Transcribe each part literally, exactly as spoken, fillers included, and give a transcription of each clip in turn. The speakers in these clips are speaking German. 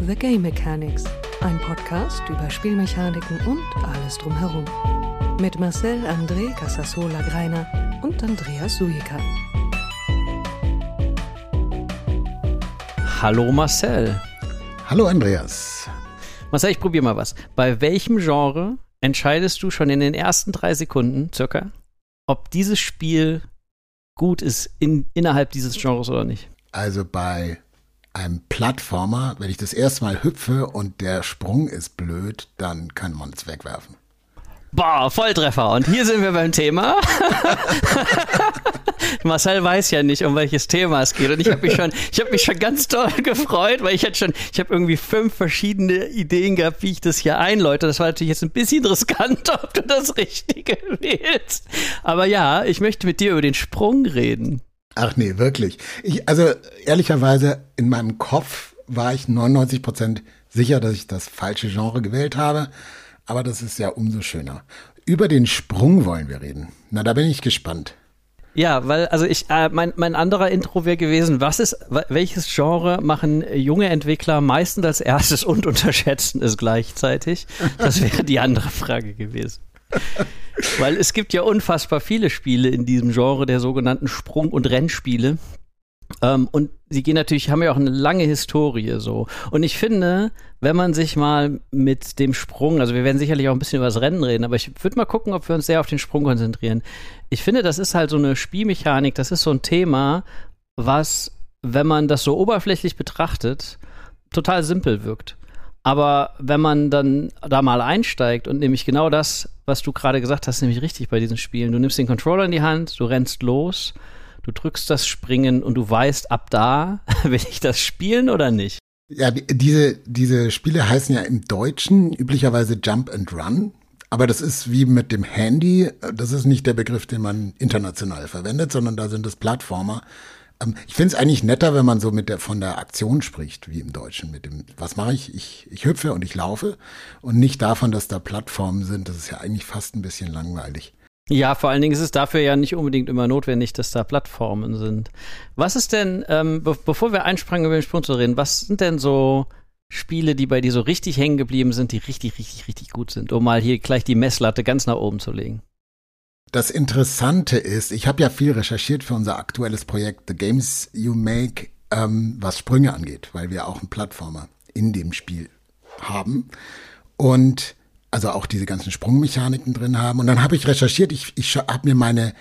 The Game Mechanics, ein Podcast über Spielmechaniken und alles drumherum. Mit Marcel André Casasola-Greiner und Andreas Sujica. Hallo Marcel. Hallo Andreas. Marcel, ich probiere mal was. Bei welchem Genre entscheidest du schon in den ersten drei Sekunden circa, ob dieses Spiel gut ist in, innerhalb dieses Genres oder nicht? Also bei einem Plattformer, wenn ich das erste Mal hüpfe und der Sprung ist blöd, dann kann man es wegwerfen. Boah, Volltreffer. Und hier sind wir beim Thema. Marcel weiß ja nicht, um welches Thema es geht. Und ich habe mich schon, ich habe mich schon ganz doll gefreut, weil ich hatte schon, ich habe irgendwie fünf verschiedene Ideen gehabt, wie ich das hier einläute. Das war natürlich jetzt ein bisschen riskant, ob du das Richtige wählst. Aber ja, ich möchte mit dir über den Sprung reden. Ach nee, wirklich. Ich, also ehrlicherweise, in meinem Kopf war ich neunundneunzig Prozent sicher, dass ich das falsche Genre gewählt habe. Aber das ist ja umso schöner. Über den Sprung wollen wir reden. Na, da bin ich gespannt. Ja, weil, also ich, äh, mein, mein anderer Intro wäre gewesen, was ist, welches Genre machen junge Entwickler meistens als erstes und unterschätzen es gleichzeitig? Das wäre die andere Frage gewesen. Weil es gibt ja unfassbar viele Spiele in diesem Genre der sogenannten Sprung- und Rennspiele. Um, und sie gehen natürlich, haben ja auch eine lange Historie so. Und ich finde, wenn man sich mal mit dem Sprung, also wir werden sicherlich auch ein bisschen über das Rennen reden, aber ich würde mal gucken, ob wir uns sehr auf den Sprung konzentrieren. Ich finde, das ist halt so eine Spielmechanik, das ist so ein Thema, was, wenn man das so oberflächlich betrachtet, total simpel wirkt. Aber wenn man dann da mal einsteigt und nämlich genau das, was du gerade gesagt hast, nämlich richtig bei diesen Spielen, du nimmst den Controller in die Hand, du rennst los, du drückst das Springen und du weißt, ab da will ich das spielen oder nicht? Ja, die, diese, diese Spiele heißen ja im Deutschen üblicherweise Jump and Run. Aber das ist wie mit dem Handy. Das ist nicht der Begriff, den man international verwendet, sondern da sind es Plattformer. Ähm, ich finde es eigentlich netter, wenn man so mit der, von der Aktion spricht, wie im Deutschen. Mit dem, was mache ich? ich? Ich hüpfe und ich laufe. Und nicht davon, dass da Plattformen sind. Das ist ja eigentlich fast ein bisschen langweilig. Ja, vor allen Dingen ist es dafür ja nicht unbedingt immer notwendig, dass da Plattformen sind. Was ist denn, ähm, be- bevor wir einsprangen, über den Sprung zu reden, was sind denn so Spiele, die bei dir so richtig hängen geblieben sind, die richtig, richtig, richtig gut sind, um mal hier gleich die Messlatte ganz nach oben zu legen? Das Interessante ist, ich habe ja viel recherchiert für unser aktuelles Projekt The Games You Make, ähm, was Sprünge angeht, weil wir auch einen Plattformer in dem Spiel haben. Und also auch diese ganzen Sprungmechaniken drin haben. Und dann habe ich recherchiert, ich, ich habe mir meine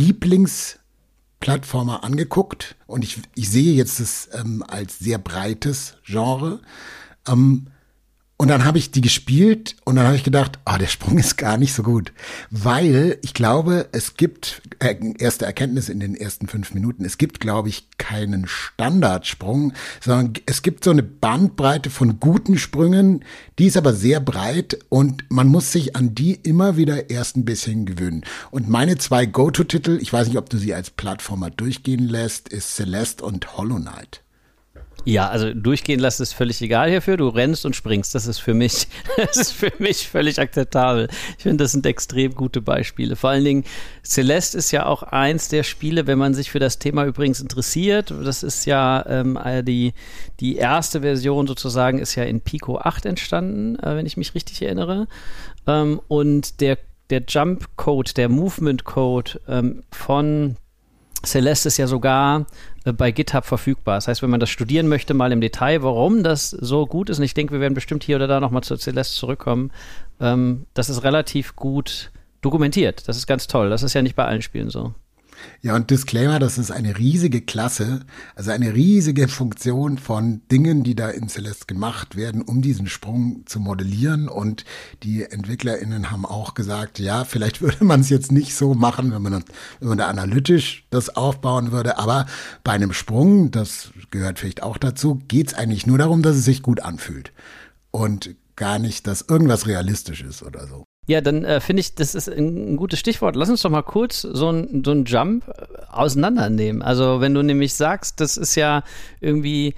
Lieblingsplattformer angeguckt und ich, ich sehe jetzt das ähm, als sehr breites Genre. Ähm, und dann habe ich die gespielt und dann habe ich gedacht, oh, der Sprung ist gar nicht so gut. Weil ich glaube, es gibt, äh, erste Erkenntnis in den ersten fünf Minuten, es gibt, glaube ich, keinen Standardsprung, sondern es gibt so eine Bandbreite von guten Sprüngen, die ist aber sehr breit und man muss sich an die immer wieder erst ein bisschen gewöhnen. Und meine zwei Go-To-Titel, ich weiß nicht, ob du sie als Plattformer durchgehen lässt, ist Celeste und Hollow Knight. Ja, also durchgehen lassen ist völlig egal hierfür. Du rennst und springst. Das ist für mich, das ist für mich völlig akzeptabel. Ich finde, das sind extrem gute Beispiele. Vor allen Dingen, Celeste ist ja auch eins der Spiele, wenn man sich für das Thema übrigens interessiert. Das ist ja ähm, die, die erste Version sozusagen ist ja in Pico acht entstanden, äh, wenn ich mich richtig erinnere. Ähm, und der, der Jump-Code, der Movement-Code ähm, von Celeste ist ja sogar äh, bei GitHub verfügbar. Das heißt, wenn man das studieren möchte, mal im Detail, warum das so gut ist, und ich denke, wir werden bestimmt hier oder da nochmal zu Celeste zurückkommen, ähm, das ist relativ gut dokumentiert. Das ist ganz toll. Das ist ja nicht bei allen Spielen so. Ja, und Disclaimer, das ist eine riesige Klasse, also eine riesige Funktion von Dingen, die da in Celeste gemacht werden, um diesen Sprung zu modellieren. Und die EntwicklerInnen haben auch gesagt, ja, vielleicht würde man es jetzt nicht so machen, wenn man, wenn man da analytisch das aufbauen würde. Aber bei einem Sprung, das gehört vielleicht auch dazu, geht es eigentlich nur darum, dass es sich gut anfühlt. Und gar nicht, dass irgendwas realistisch ist oder so. Ja, dann äh, finde ich, das ist ein, ein gutes Stichwort. Lass uns doch mal kurz so ein so ein Jump auseinandernehmen. Also wenn du nämlich sagst, das ist ja irgendwie,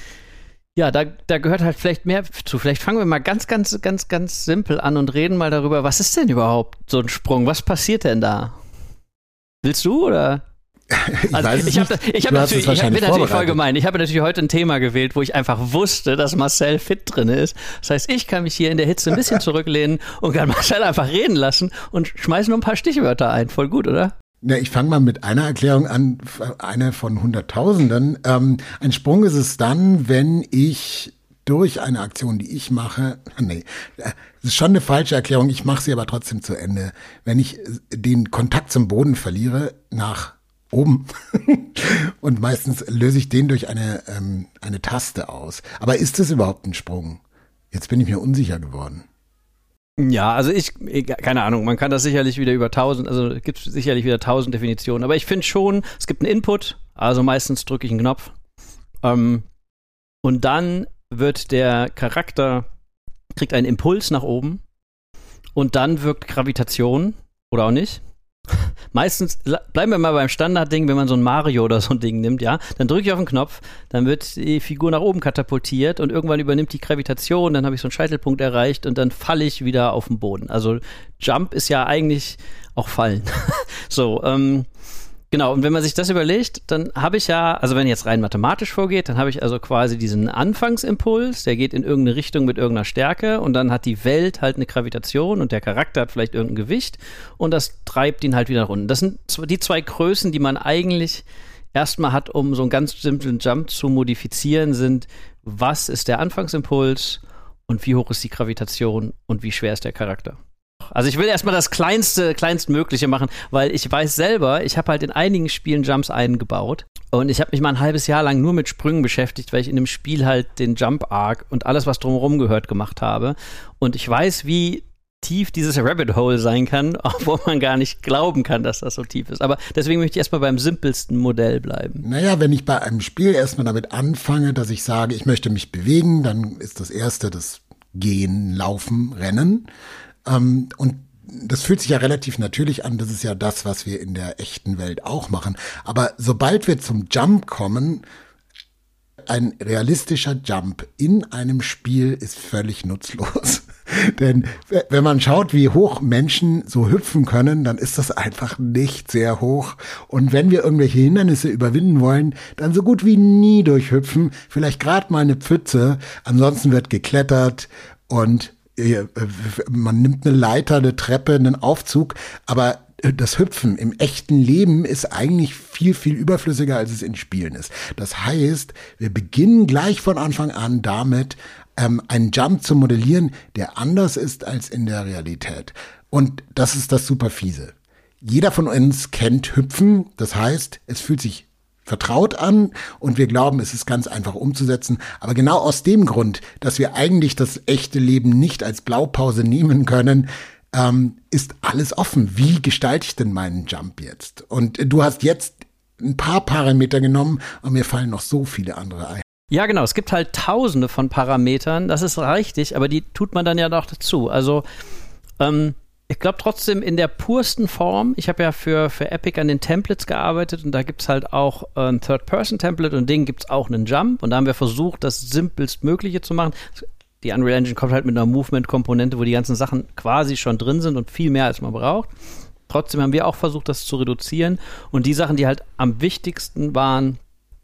ja, da, da gehört halt vielleicht mehr zu. Vielleicht fangen wir mal ganz, ganz, ganz, ganz simpel an und reden mal darüber, was ist denn überhaupt so ein Sprung? Was passiert denn da? Willst du oder? Ich also weiß es ich habe ich hab natürlich, ich bin natürlich voll gemein. Ich habe natürlich heute ein Thema gewählt, wo ich einfach wusste, dass Marcel fit drin ist. Das heißt, ich kann mich hier in der Hitze ein bisschen zurücklehnen und kann Marcel einfach reden lassen und schmeiß nur ein paar Stichwörter ein. Voll gut, oder? Ja, ich fange mal mit einer Erklärung an, eine von Hunderttausenden. Ähm, ein Sprung ist es dann, wenn ich durch eine Aktion, die ich mache, nee, das ist schon eine falsche Erklärung, ich mache sie aber trotzdem zu Ende. Wenn ich den Kontakt zum Boden verliere, nach oben, und meistens löse ich den durch eine, ähm, eine Taste aus. Aber ist das überhaupt ein Sprung? Jetzt bin ich mir unsicher geworden. Ja, also ich, keine Ahnung, man kann das sicherlich wieder über tausend, also es gibt sicherlich wieder tausend Definitionen, aber ich finde schon, es gibt einen Input, also meistens drücke ich einen Knopf, ähm, und dann wird der Charakter, kriegt einen Impuls nach oben und dann wirkt Gravitation, oder auch nicht. Meistens, bleiben wir mal beim Standardding, wenn man so ein Mario oder so ein Ding nimmt, ja, dann drücke ich auf den Knopf, dann wird die Figur nach oben katapultiert und irgendwann übernimmt die Gravitation, dann habe ich so einen Scheitelpunkt erreicht und dann falle ich wieder auf den Boden. Also Jump ist ja eigentlich auch Fallen. So, ähm, genau, und wenn man sich das überlegt, dann habe ich ja, also wenn jetzt rein mathematisch vorgeht, dann habe ich also quasi diesen Anfangsimpuls, der geht in irgendeine Richtung mit irgendeiner Stärke und dann hat die Welt halt eine Gravitation und der Charakter hat vielleicht irgendein Gewicht und das treibt ihn halt wieder nach unten. Das sind die zwei Größen, die man eigentlich erstmal hat, um so einen ganz simplen Jump zu modifizieren, sind, was ist der Anfangsimpuls und wie hoch ist die Gravitation und wie schwer ist der Charakter. Also ich will erstmal das kleinste, kleinstmögliche machen, weil ich weiß selber, ich habe halt in einigen Spielen Jumps eingebaut und ich habe mich mal ein halbes Jahr lang nur mit Sprüngen beschäftigt, weil ich in dem Spiel halt den Jump-Arc und alles, was drumherum gehört, gemacht habe. Und ich weiß, wie tief dieses Rabbit Hole sein kann, obwohl man gar nicht glauben kann, dass das so tief ist. Aber deswegen möchte ich erstmal beim simpelsten Modell bleiben. Naja, wenn ich bei einem Spiel erstmal damit anfange, dass ich sage, ich möchte mich bewegen, dann ist das Erste das Gehen, Laufen, Rennen. Um, und das fühlt sich ja relativ natürlich an, das ist ja das, was wir in der echten Welt auch machen. Aber sobald wir zum Jump kommen, ein realistischer Jump in einem Spiel ist völlig nutzlos. Denn wenn man schaut, wie hoch Menschen so hüpfen können, dann ist das einfach nicht sehr hoch. Und wenn wir irgendwelche Hindernisse überwinden wollen, dann so gut wie nie durchhüpfen. Vielleicht gerade mal eine Pfütze, ansonsten wird geklettert und man nimmt eine Leiter, eine Treppe, einen Aufzug, aber das Hüpfen im echten Leben ist eigentlich viel, viel überflüssiger, als es in Spielen ist. Das heißt, wir beginnen gleich von Anfang an damit, ähm, einen Jump zu modellieren, der anders ist als in der Realität. Und das ist das super fiese. Jeder von uns kennt Hüpfen, das heißt, es fühlt sich vertraut an und wir glauben, es ist ganz einfach umzusetzen. Aber genau aus dem Grund, dass wir eigentlich das echte Leben nicht als Blaupause nehmen können, ähm, ist alles offen. Wie gestalte ich denn meinen Jump jetzt? Und du hast jetzt ein paar Parameter genommen und mir fallen noch so viele andere ein. Ja, genau. Es gibt halt tausende von Parametern. Das ist richtig, aber die tut man dann ja noch dazu. Also, ähm, ich glaube trotzdem in der pursten Form, ich habe ja für, für Epic an den Templates gearbeitet und da gibt es halt auch ein Third-Person-Template und denen gibt es auch einen Jump und da haben wir versucht, das simpelstmögliche zu machen. Die Unreal Engine kommt halt mit einer Movement-Komponente, wo die ganzen Sachen quasi schon drin sind und viel mehr als man braucht. Trotzdem haben wir auch versucht, das zu reduzieren und die Sachen, die halt am wichtigsten waren,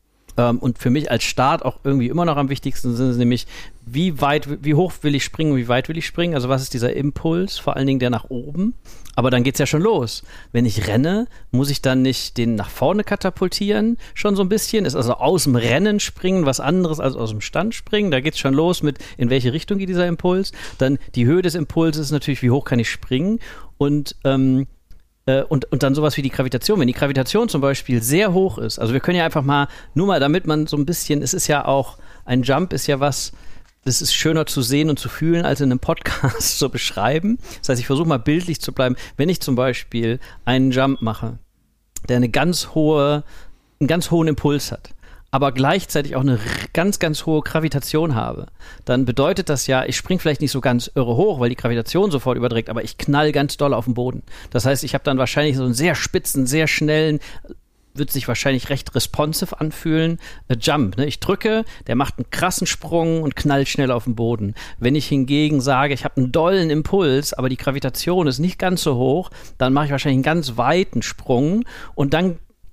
und für mich als Start auch irgendwie immer noch am wichtigsten sind, nämlich wie weit, wie hoch will ich springen, wie weit will ich springen, also was ist dieser Impuls, vor allen Dingen der nach oben, aber dann geht's ja schon los. Wenn ich renne, muss ich dann nicht den nach vorne katapultieren, schon so ein bisschen, ist also aus dem Rennen springen was anderes als aus dem Stand springen, da geht's schon los mit, in welche Richtung geht dieser Impuls, dann die Höhe des Impulses ist natürlich, wie hoch kann ich springen und ähm, Und, und dann sowas wie die Gravitation. Wenn die Gravitation zum Beispiel sehr hoch ist, also wir können ja einfach mal, nur mal damit man so ein bisschen, es ist ja auch, ein Jump ist ja was, das ist schöner zu sehen und zu fühlen, als in einem Podcast zu beschreiben. Das heißt, ich versuche mal bildlich zu bleiben. Wenn ich zum Beispiel einen Jump mache, der eine ganz hohe, einen ganz hohen Impuls hat, aber gleichzeitig auch eine ganz, ganz hohe Gravitation habe, dann bedeutet das ja, ich springe vielleicht nicht so ganz irre hoch, weil die Gravitation sofort überträgt, aber ich knall ganz doll auf den Boden. Das heißt, ich habe dann wahrscheinlich so einen sehr spitzen, sehr schnellen, wird sich wahrscheinlich recht responsive anfühlen, äh, Jump. Ne? Ich drücke, der macht einen krassen Sprung und knallt schnell auf den Boden. Wenn ich hingegen sage, ich habe einen dollen Impuls, aber die Gravitation ist nicht ganz so hoch, dann mache ich wahrscheinlich einen ganz weiten Sprung und dann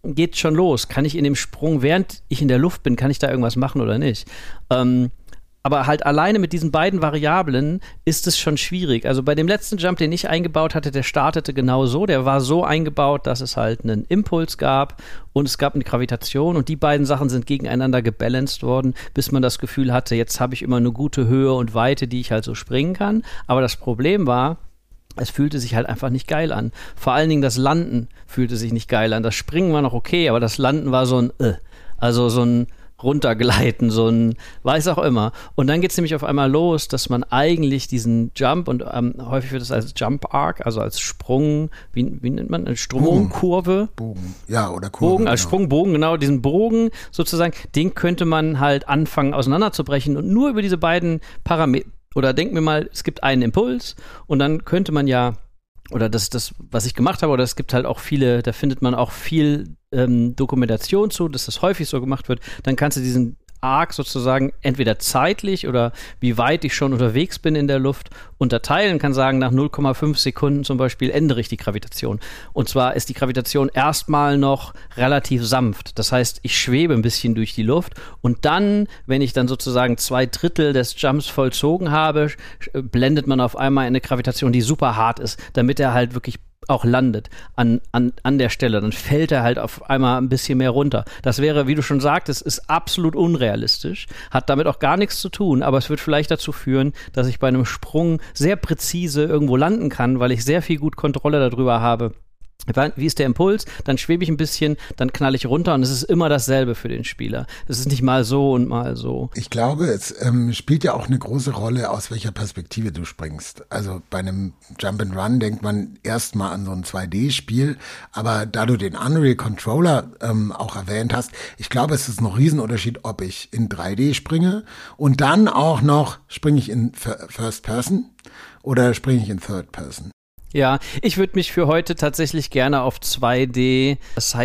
geht schon los. Kann ich in dem Sprung, während ich in der Luft bin, kann ich da irgendwas machen oder nicht? Ähm, aber halt alleine mit diesen beiden Variablen ist es schon schwierig. Also bei dem letzten Jump, den ich eingebaut hatte, der startete genau so. Der war so eingebaut, dass es halt einen Impuls gab und es gab eine Gravitation und die beiden Sachen sind gegeneinander gebalanced worden, bis man das Gefühl hatte, jetzt habe ich immer eine gute Höhe und Weite, die ich halt so springen kann. Aber das Problem war, es fühlte sich halt einfach nicht geil an. Vor allen Dingen das Landen fühlte sich nicht geil an. Das Springen war noch okay, aber das Landen war so ein äh, also so ein Runtergleiten, so ein weiß auch immer. Und dann geht es nämlich auf einmal los, dass man eigentlich diesen Jump und ähm, häufig wird es als Jump Arc, also als Sprung, wie, wie nennt man, eine Sprungkurve? Bogen, ja, oder Kurve. Bogen, als genau. Sprungbogen, genau, diesen Bogen sozusagen, den könnte man halt anfangen auseinanderzubrechen und nur über diese beiden Parameter, oder denken wir mal, es gibt einen Impuls und dann könnte man ja, oder das ist das, was ich gemacht habe, oder es gibt halt auch viele, da findet man auch viel ähm, Dokumentation zu, dass das häufig so gemacht wird, dann kannst du diesen Arc sozusagen entweder zeitlich oder wie weit ich schon unterwegs bin in der Luft unterteilen, kann sagen, nach null Komma fünf Sekunden zum Beispiel ändere ich die Gravitation. Und zwar ist die Gravitation erstmal noch relativ sanft. Das heißt, ich schwebe ein bisschen durch die Luft und dann, wenn ich dann sozusagen zwei Drittel des Jumps vollzogen habe, blendet man auf einmal eine Gravitation, die super hart ist, damit er halt wirklich auch landet an, an, an der Stelle. Dann fällt er halt auf einmal ein bisschen mehr runter. Das wäre, wie du schon sagtest, ist absolut unrealistisch, hat damit auch gar nichts zu tun, aber es wird vielleicht dazu führen, dass ich bei einem Sprung sehr präzise irgendwo landen kann, weil ich sehr viel gut Kontrolle darüber habe. Wie ist der Impuls? Dann schwebe ich ein bisschen, dann knall ich runter und es ist immer dasselbe für den Spieler. Es ist nicht mal so und mal so. Ich glaube, es ähm, spielt ja auch eine große Rolle, aus welcher Perspektive du springst. Also bei einem Jump and Run denkt man erstmal an so ein zwei D-Spiel, aber da du den Unreal Controller ähm, auch erwähnt hast, ich glaube, es ist ein Riesenunterschied, ob ich in drei D springe und dann auch noch springe ich in First Person oder springe ich in Third Person. Ja, ich würde mich für heute tatsächlich gerne auf zwei D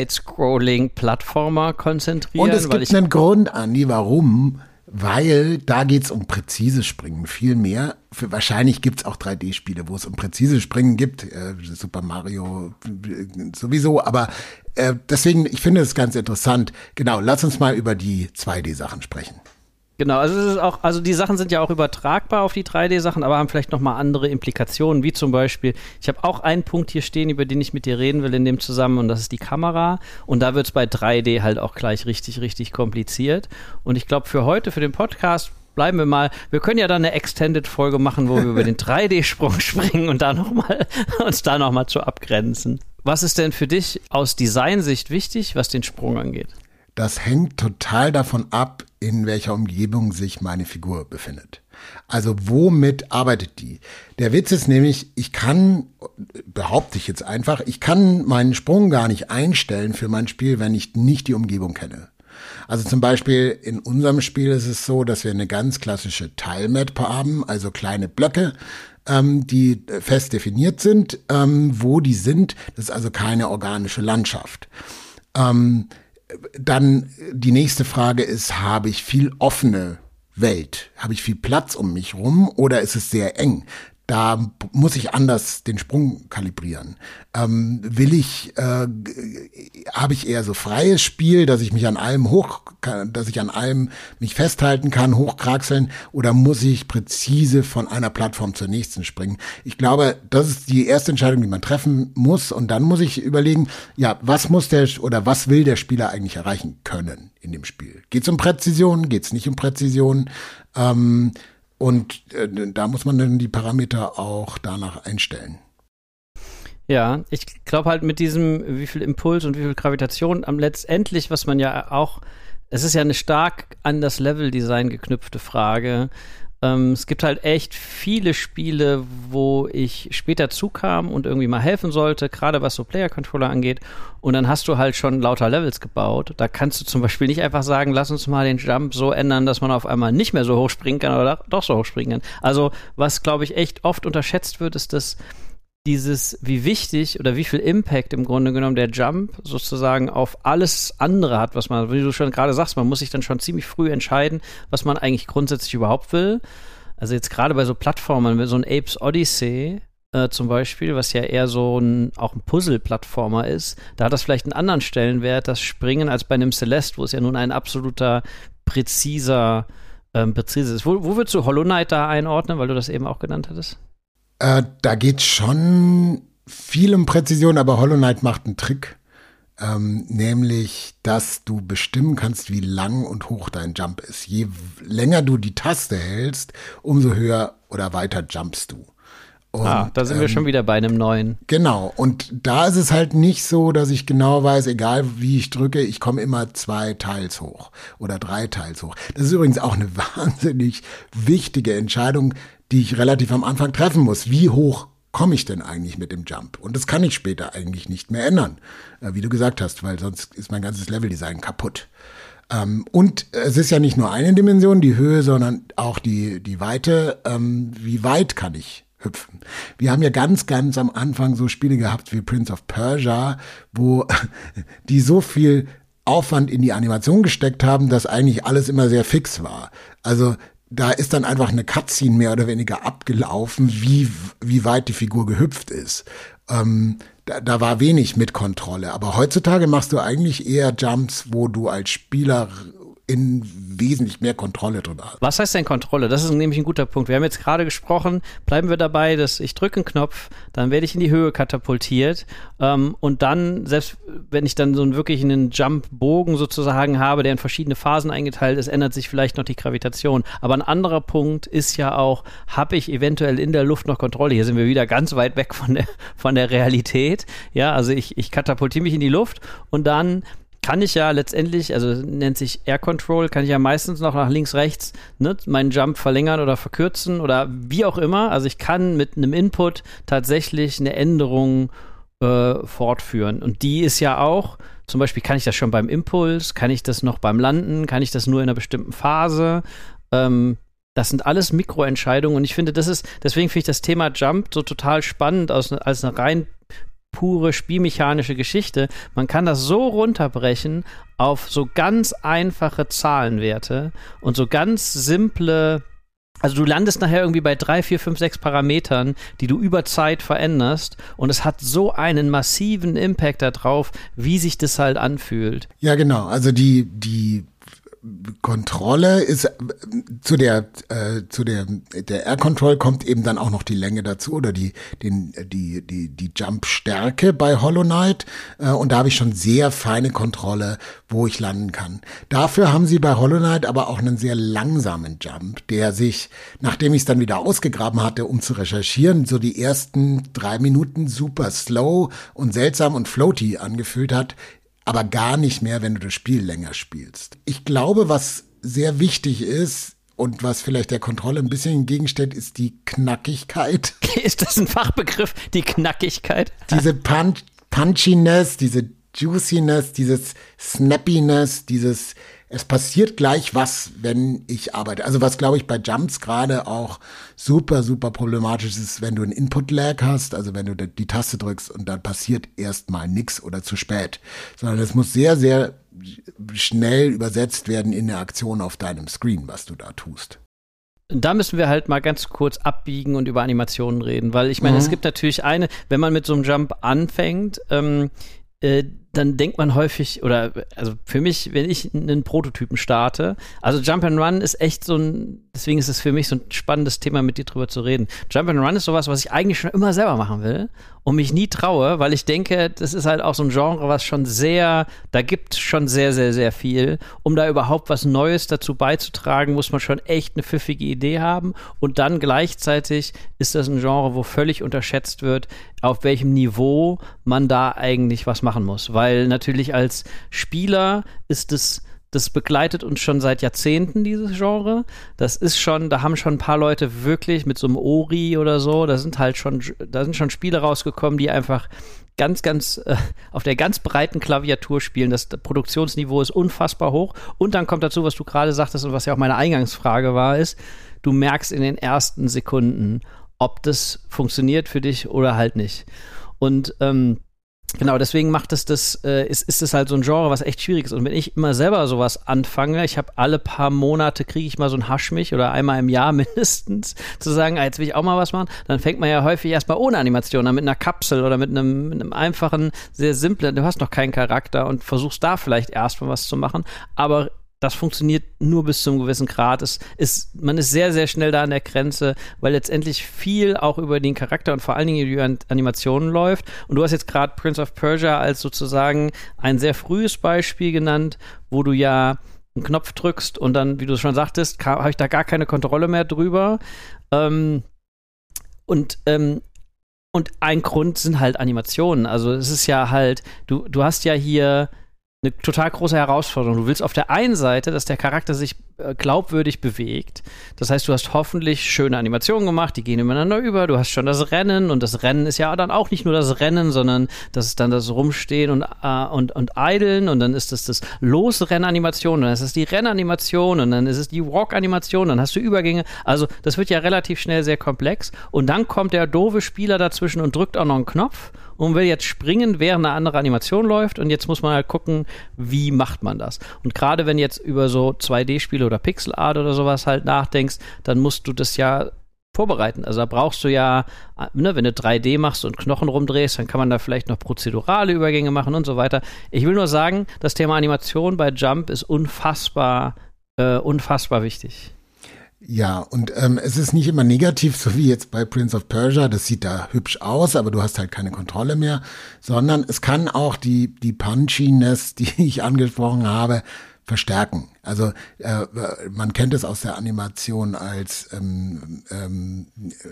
Side-Scrolling-Plattformer konzentrieren. Und es weil gibt ich einen Grund, Andi, warum. Weil da geht's um präzise Springen viel mehr. Für, wahrscheinlich gibt's auch drei D-Spiele, wo es um präzise Springen gibt. Äh, Super Mario äh, sowieso. Aber äh, deswegen, ich finde es ganz interessant. Genau, lass uns mal über die zwei D-Sachen sprechen. Genau, also es ist auch, also die Sachen sind ja auch übertragbar auf die drei D-Sachen, aber haben vielleicht nochmal andere Implikationen, wie zum Beispiel, ich habe auch einen Punkt hier stehen, über den ich mit dir reden will in dem Zusammen, und das ist die Kamera. Und da wird es bei drei D halt auch gleich richtig, richtig kompliziert. Und ich glaube, für heute, für den Podcast, bleiben wir mal, wir können ja dann eine Extended-Folge machen, wo wir über den drei D-Sprung springen und da noch mal, uns da nochmal zu abgrenzen. Was ist denn für dich aus Designsicht wichtig, was den Sprung angeht? Das hängt total davon ab, in welcher Umgebung sich meine Figur befindet. Also womit arbeitet die? Der Witz ist nämlich, ich kann, behaupte ich jetzt einfach, ich kann meinen Sprung gar nicht einstellen für mein Spiel, wenn ich nicht die Umgebung kenne. Also zum Beispiel in unserem Spiel ist es so, dass wir eine ganz klassische Tile-Map haben, also kleine Blöcke, ähm, die fest definiert sind, ähm, wo die sind. Das ist also keine organische Landschaft. Ähm, Dann die nächste Frage ist, habe ich viel offene Welt? Habe ich viel Platz um mich rum oder ist es sehr eng? Da muss ich anders den Sprung kalibrieren. Ähm, will ich, äh, habe ich eher so freies Spiel, dass ich mich an allem hoch, dass ich an allem mich festhalten kann, hochkraxeln, oder muss ich präzise von einer Plattform zur nächsten springen? Ich glaube, das ist die erste Entscheidung, die man treffen muss, und dann muss ich überlegen, ja, was muss der oder was will der Spieler eigentlich erreichen können in dem Spiel? Geht's um Präzision? Geht's nicht um Präzision? Ähm, Und äh, da muss man dann die Parameter auch danach einstellen. Ja, ich glaube halt mit diesem, wie viel Impuls und wie viel Gravitation am letztendlich, was man ja auch, es ist ja eine stark an das Leveldesign geknüpfte Frage. Ähm, es gibt halt echt viele Spiele, wo ich später zukam und irgendwie mal helfen sollte, gerade was so Player-Controller angeht. Und dann hast du halt schon lauter Levels gebaut. Da kannst du zum Beispiel nicht einfach sagen, lass uns mal den Jump so ändern, dass man auf einmal nicht mehr so hoch springen kann oder doch so hoch springen kann. Also was, glaube ich, echt oft unterschätzt wird, ist, dass dieses, wie wichtig oder wie viel Impact im Grunde genommen der Jump sozusagen auf alles andere hat, was man, wie du schon gerade sagst, man muss sich dann schon ziemlich früh entscheiden, was man eigentlich grundsätzlich überhaupt will. Also jetzt gerade bei so Plattformen, so ein Apes Odyssey, äh, zum Beispiel, was ja eher so ein, auch ein Puzzle-Plattformer ist, da hat das vielleicht einen anderen Stellenwert, das Springen, als bei einem Celeste, wo es ja nun ein absoluter, präziser, ähm, präzises ist. Wo, wo würdest du Hollow Knight da einordnen, weil du das eben auch genannt hattest? Äh, da geht schon viel um Präzision, aber Hollow Knight macht einen Trick. Ähm, nämlich, dass du bestimmen kannst, wie lang und hoch dein Jump ist. Je länger du die Taste hältst, umso höher oder weiter jumpst du. Und, ah, da sind ähm, wir schon wieder bei einem neuen. Genau, und da ist es halt nicht so, dass ich genau weiß, egal wie ich drücke, ich komme immer zwei Teils hoch oder drei Teils hoch. Das ist übrigens auch eine wahnsinnig wichtige Entscheidung, die ich relativ am Anfang treffen muss. Wie hoch komme ich denn eigentlich mit dem Jump? Und das kann ich später eigentlich nicht mehr ändern, äh, wie du gesagt hast, weil sonst ist mein ganzes Leveldesign kaputt. Ähm, und es ist ja nicht nur eine Dimension, die Höhe, sondern auch die, die Weite. Ähm, wie weit kann ich hüpfen? Wir haben ja ganz, ganz am Anfang so Spiele gehabt wie Prince of Persia, wo die so viel Aufwand in die Animation gesteckt haben, dass eigentlich alles immer sehr fix war. Also da ist dann einfach eine Cutscene mehr oder weniger abgelaufen, wie, wie weit die Figur gehüpft ist. Ähm, da, da war wenig mit Kontrolle. Aber heutzutage machst du eigentlich eher Jumps, wo du als Spieler in wesentlich mehr Kontrolle drüber hast. Was heißt denn Kontrolle? Das ist nämlich ein guter Punkt. Wir haben jetzt gerade gesprochen, bleiben wir dabei, dass ich drücke einen Knopf, dann werde ich in die Höhe katapultiert ähm, und dann, selbst wenn ich dann so einen wirklich einen Jump-Bogen sozusagen habe, der in verschiedene Phasen eingeteilt ist, ändert sich vielleicht noch die Gravitation. Aber ein anderer Punkt ist ja auch, habe ich eventuell in der Luft noch Kontrolle? Hier sind wir wieder ganz weit weg von der, von der Realität. Ja, also ich, ich katapultiere mich in die Luft und dann kann ich ja letztendlich, also nennt sich Air Control, kann ich ja meistens noch nach links, rechts ne, meinen Jump verlängern oder verkürzen oder wie auch immer. Also ich kann mit einem Input tatsächlich eine Änderung äh, fortführen. Und die ist ja auch, zum Beispiel kann ich das schon beim Impuls, kann ich das noch beim Landen, kann ich das nur in einer bestimmten Phase. Ähm, das sind alles Mikroentscheidungen und ich finde, das ist, deswegen finde ich das Thema Jump so total spannend aus, als eine rein pure spielmechanische Geschichte. Man kann das so runterbrechen auf so ganz einfache Zahlenwerte und so ganz simple, also du landest nachher irgendwie bei drei, vier, fünf, sechs Parametern, die du über Zeit veränderst und es hat so einen massiven Impact darauf, wie sich das halt anfühlt. Ja, genau. Also die, die Kontrolle ist äh, zu der äh, zu der der Air Control kommt eben dann auch noch die Länge dazu oder die den die die die Jump Stärke bei Hollow Knight äh, und da habe ich schon sehr feine Kontrolle, wo ich landen kann. Dafür haben sie bei Hollow Knight aber auch einen sehr langsamen Jump, der sich, nachdem ich es dann wieder ausgegraben hatte, um zu recherchieren, so die ersten drei Minuten super slow und seltsam und floaty angefühlt hat. Aber gar nicht mehr, wenn du das Spiel länger spielst. Ich glaube, was sehr wichtig ist und was vielleicht der Kontrolle ein bisschen entgegensteht, ist die Knackigkeit. Ist das ein Fachbegriff, die Knackigkeit? Diese Punch- Punchiness, diese Juiciness, dieses Snappiness, dieses es passiert gleich was, wenn ich arbeite. Also was, glaube ich, bei Jumps gerade auch super, super problematisch ist, wenn du einen Input-Lag hast, also wenn du die Taste drückst und dann passiert erstmal nichts oder zu spät. Sondern es muss sehr, sehr schnell übersetzt werden in eine Aktion auf deinem Screen, was du da tust. Da müssen wir halt mal ganz kurz abbiegen und über Animationen reden, weil ich meine, Mhm. es gibt natürlich eine, wenn man mit so einem Jump anfängt, ähm, äh, dann denkt man häufig, oder also für mich, wenn ich einen Prototypen starte, also Jump and Run ist echt so ein, deswegen ist es für mich so ein spannendes Thema, mit dir drüber zu reden. Jump and Run ist sowas, was ich eigentlich schon immer selber machen will und mich nie traue, weil ich denke, das ist halt auch so ein Genre, was schon sehr, da gibt schon sehr, sehr, sehr viel. Um da überhaupt was Neues dazu beizutragen, muss man schon echt eine pfiffige Idee haben und dann gleichzeitig ist das ein Genre, wo völlig unterschätzt wird, auf welchem Niveau man da eigentlich was machen muss, weil natürlich als Spieler ist es, das begleitet uns schon seit Jahrzehnten, dieses Genre. Das ist schon, da haben schon ein paar Leute wirklich mit so einem Ori oder so, da sind halt schon, da sind schon Spiele rausgekommen, die einfach ganz, ganz äh, auf der ganz breiten Klaviatur spielen. Das Produktionsniveau ist unfassbar hoch. Und dann kommt dazu, was du gerade sagtest und was ja auch meine Eingangsfrage war, ist, du merkst in den ersten Sekunden, ob das funktioniert für dich oder halt nicht. Und ähm, Genau, deswegen macht es das, äh, ist, ist es halt so ein Genre, was echt schwierig ist. Und wenn ich immer selber sowas anfange, ich habe alle paar Monate, kriege ich mal so ein Haschmich oder einmal im Jahr mindestens, zu sagen, ah, jetzt will ich auch mal was machen, dann fängt man ja häufig erstmal ohne Animation an, mit einer Kapsel oder mit einem, mit einem einfachen, sehr simplen, du hast noch keinen Charakter und versuchst da vielleicht erstmal was zu machen, aber das funktioniert nur bis zu einem gewissen Grad. Es ist, man ist sehr, sehr schnell da an der Grenze, weil letztendlich viel auch über den Charakter und vor allen Dingen über Animationen läuft. Und du hast jetzt gerade Prince of Persia als sozusagen ein sehr frühes Beispiel genannt, wo du ja einen Knopf drückst und dann, wie du schon sagtest, habe ich da gar keine Kontrolle mehr drüber. Ähm, und ähm, und ein Grund sind halt Animationen. Also es ist ja halt, du, du hast ja hier eine total große Herausforderung. Du willst auf der einen Seite, dass der Charakter sich äh, glaubwürdig bewegt. Das heißt, du hast hoffentlich schöne Animationen gemacht, die gehen ineinander über. Du hast schon das Rennen und das Rennen ist ja dann auch nicht nur das Rennen, sondern das ist dann das Rumstehen und, äh, und, und Eideln und dann ist das das Losrennanimation, dann ist es die Rennanimation und dann ist es die Walk-Animation, dann hast du Übergänge. Also das wird ja relativ schnell sehr komplex und dann kommt der doofe Spieler dazwischen und drückt auch noch einen Knopf und will jetzt springen, während eine andere Animation läuft und jetzt muss man halt gucken, wie macht man das. Und gerade wenn jetzt über so zwei D-Spiele oder Pixel Art oder sowas halt nachdenkst, dann musst du das ja vorbereiten. Also da brauchst du ja, ne, wenn du drei D machst und Knochen rumdrehst, dann kann man da vielleicht noch prozedurale Übergänge machen und so weiter. Ich will nur sagen, das Thema Animation bei Jump ist unfassbar, äh, unfassbar wichtig. Ja, und ähm, es ist nicht immer negativ, so wie jetzt bei Prince of Persia, das sieht da hübsch aus, aber du hast halt keine Kontrolle mehr, sondern es kann auch die die Punchiness, die ich angesprochen habe, verstärken. Also äh, man kennt es aus der Animation als ähm, ähm,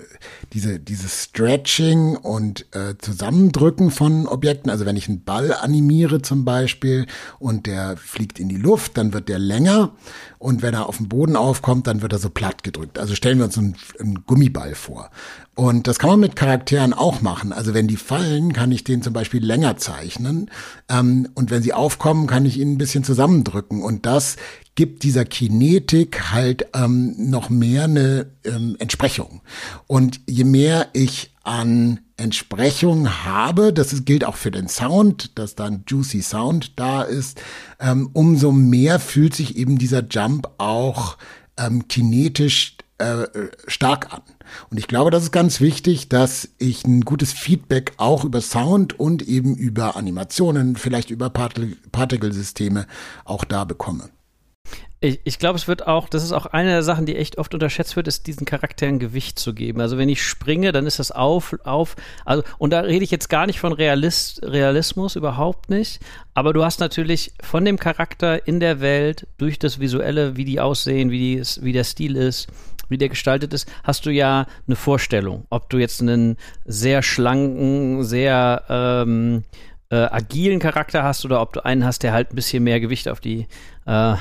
diese dieses Stretching und äh, Zusammendrücken von Objekten. Also wenn ich einen Ball animiere zum Beispiel und der fliegt in die Luft, dann wird der länger und wenn er auf dem Boden aufkommt, dann wird er so platt gedrückt. Also stellen wir uns einen, einen Gummiball vor. Und das kann man mit Charakteren auch machen. Also wenn die fallen, kann ich den zum Beispiel länger zeichnen. Ähm, und wenn sie aufkommen, kann ich ihn ein bisschen zusammendrücken. Und das gibt dieser Kinetik halt ähm, noch mehr eine ähm, Entsprechung. Und je mehr ich an Entsprechung habe, das ist, gilt auch für den Sound, dass da ein juicy Sound da ist, ähm, umso mehr fühlt sich eben dieser Jump auch ähm, kinetisch äh, stark an. Und ich glaube, das ist ganz wichtig, dass ich ein gutes Feedback auch über Sound und eben über Animationen, vielleicht über Particle- Particle-Systeme auch da bekomme. Ich, ich glaube, es wird auch, das ist auch eine der Sachen, die echt oft unterschätzt wird, ist diesen Charakteren Gewicht zu geben. Also wenn ich springe, dann ist das auf, auf, also, und da rede ich jetzt gar nicht von Realist, Realismus, überhaupt nicht, aber du hast natürlich von dem Charakter in der Welt, durch das Visuelle, wie die aussehen, wie, die, wie der Stil ist, wie der gestaltet ist, hast du ja eine Vorstellung, ob du jetzt einen sehr schlanken, sehr ähm, äh, agilen Charakter hast oder ob du einen hast, der halt ein bisschen mehr Gewicht auf die äh,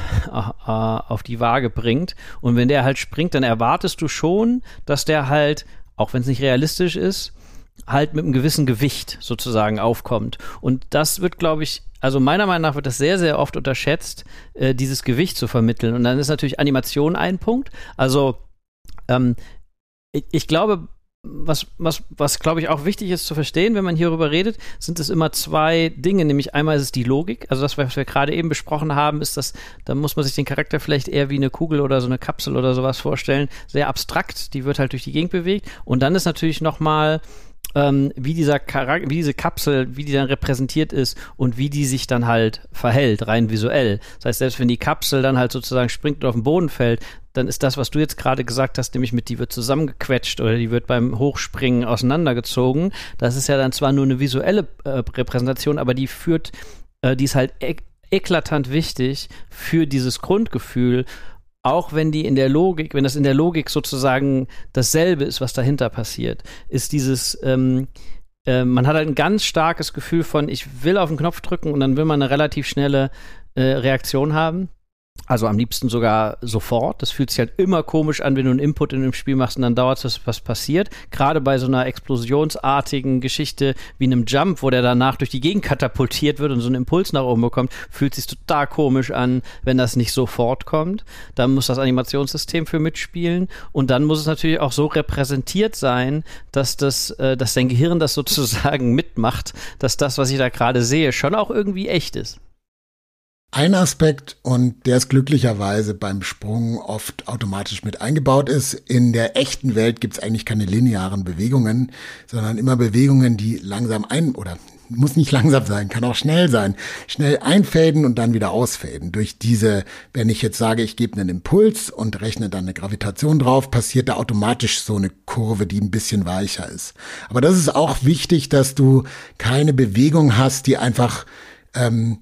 auf die Waage bringt. Und wenn der halt springt, dann erwartest du schon, dass der halt, auch wenn es nicht realistisch ist, halt mit einem gewissen Gewicht sozusagen aufkommt. Und das wird, glaube ich, also meiner Meinung nach wird das sehr, sehr oft unterschätzt, äh, dieses Gewicht zu vermitteln. Und dann ist natürlich Animation ein Punkt. Also ähm, ich, ich glaube, Was, was, was glaube ich auch wichtig ist zu verstehen, wenn man hierüber redet, sind es immer zwei Dinge, nämlich einmal ist es die Logik, also das, was wir gerade eben besprochen haben, ist das, da muss man sich den Charakter vielleicht eher wie eine Kugel oder so eine Kapsel oder sowas vorstellen, sehr abstrakt, die wird halt durch die Gegend bewegt und dann ist natürlich nochmal ähm, wie dieser Charakter, wie diese Kapsel, wie die dann repräsentiert ist und wie die sich dann halt verhält, rein visuell. Das heißt, selbst wenn die Kapsel dann halt sozusagen springt und auf den Boden fällt, dann ist das, was du jetzt gerade gesagt hast, nämlich mit die wird zusammengequetscht oder die wird beim Hochspringen auseinandergezogen. Das ist ja dann zwar nur eine visuelle äh, Repräsentation, aber die führt, äh, die ist halt ek- eklatant wichtig für dieses Grundgefühl, auch wenn die in der Logik, wenn das in der Logik sozusagen dasselbe ist, was dahinter passiert, ist dieses, ähm, äh, man hat halt ein ganz starkes Gefühl von, ich will auf den Knopf drücken und dann will man eine relativ schnelle äh, Reaktion haben. Also am liebsten sogar sofort. Das fühlt sich halt immer komisch an, wenn du einen Input in einem Spiel machst und dann dauert es, was passiert. Gerade bei so einer explosionsartigen Geschichte wie einem Jump, wo der danach durch die Gegend katapultiert wird und so einen Impuls nach oben bekommt, fühlt sich total komisch an, wenn das nicht sofort kommt. Da muss das Animationssystem für mitspielen und dann muss es natürlich auch so repräsentiert sein, dass das, äh, dass dein Gehirn das sozusagen mitmacht, dass das, was ich da gerade sehe, schon auch irgendwie echt ist. Ein Aspekt, und der ist glücklicherweise beim Sprung oft automatisch mit eingebaut ist, in der echten Welt gibt es eigentlich keine linearen Bewegungen, sondern immer Bewegungen, die langsam ein, oder muss nicht langsam sein, kann auch schnell sein, schnell einfäden und dann wieder ausfäden. Durch diese, wenn ich jetzt sage, ich gebe einen Impuls und rechne dann eine Gravitation drauf, passiert da automatisch so eine Kurve, die ein bisschen weicher ist. Aber das ist auch wichtig, dass du keine Bewegung hast, die einfach ähm,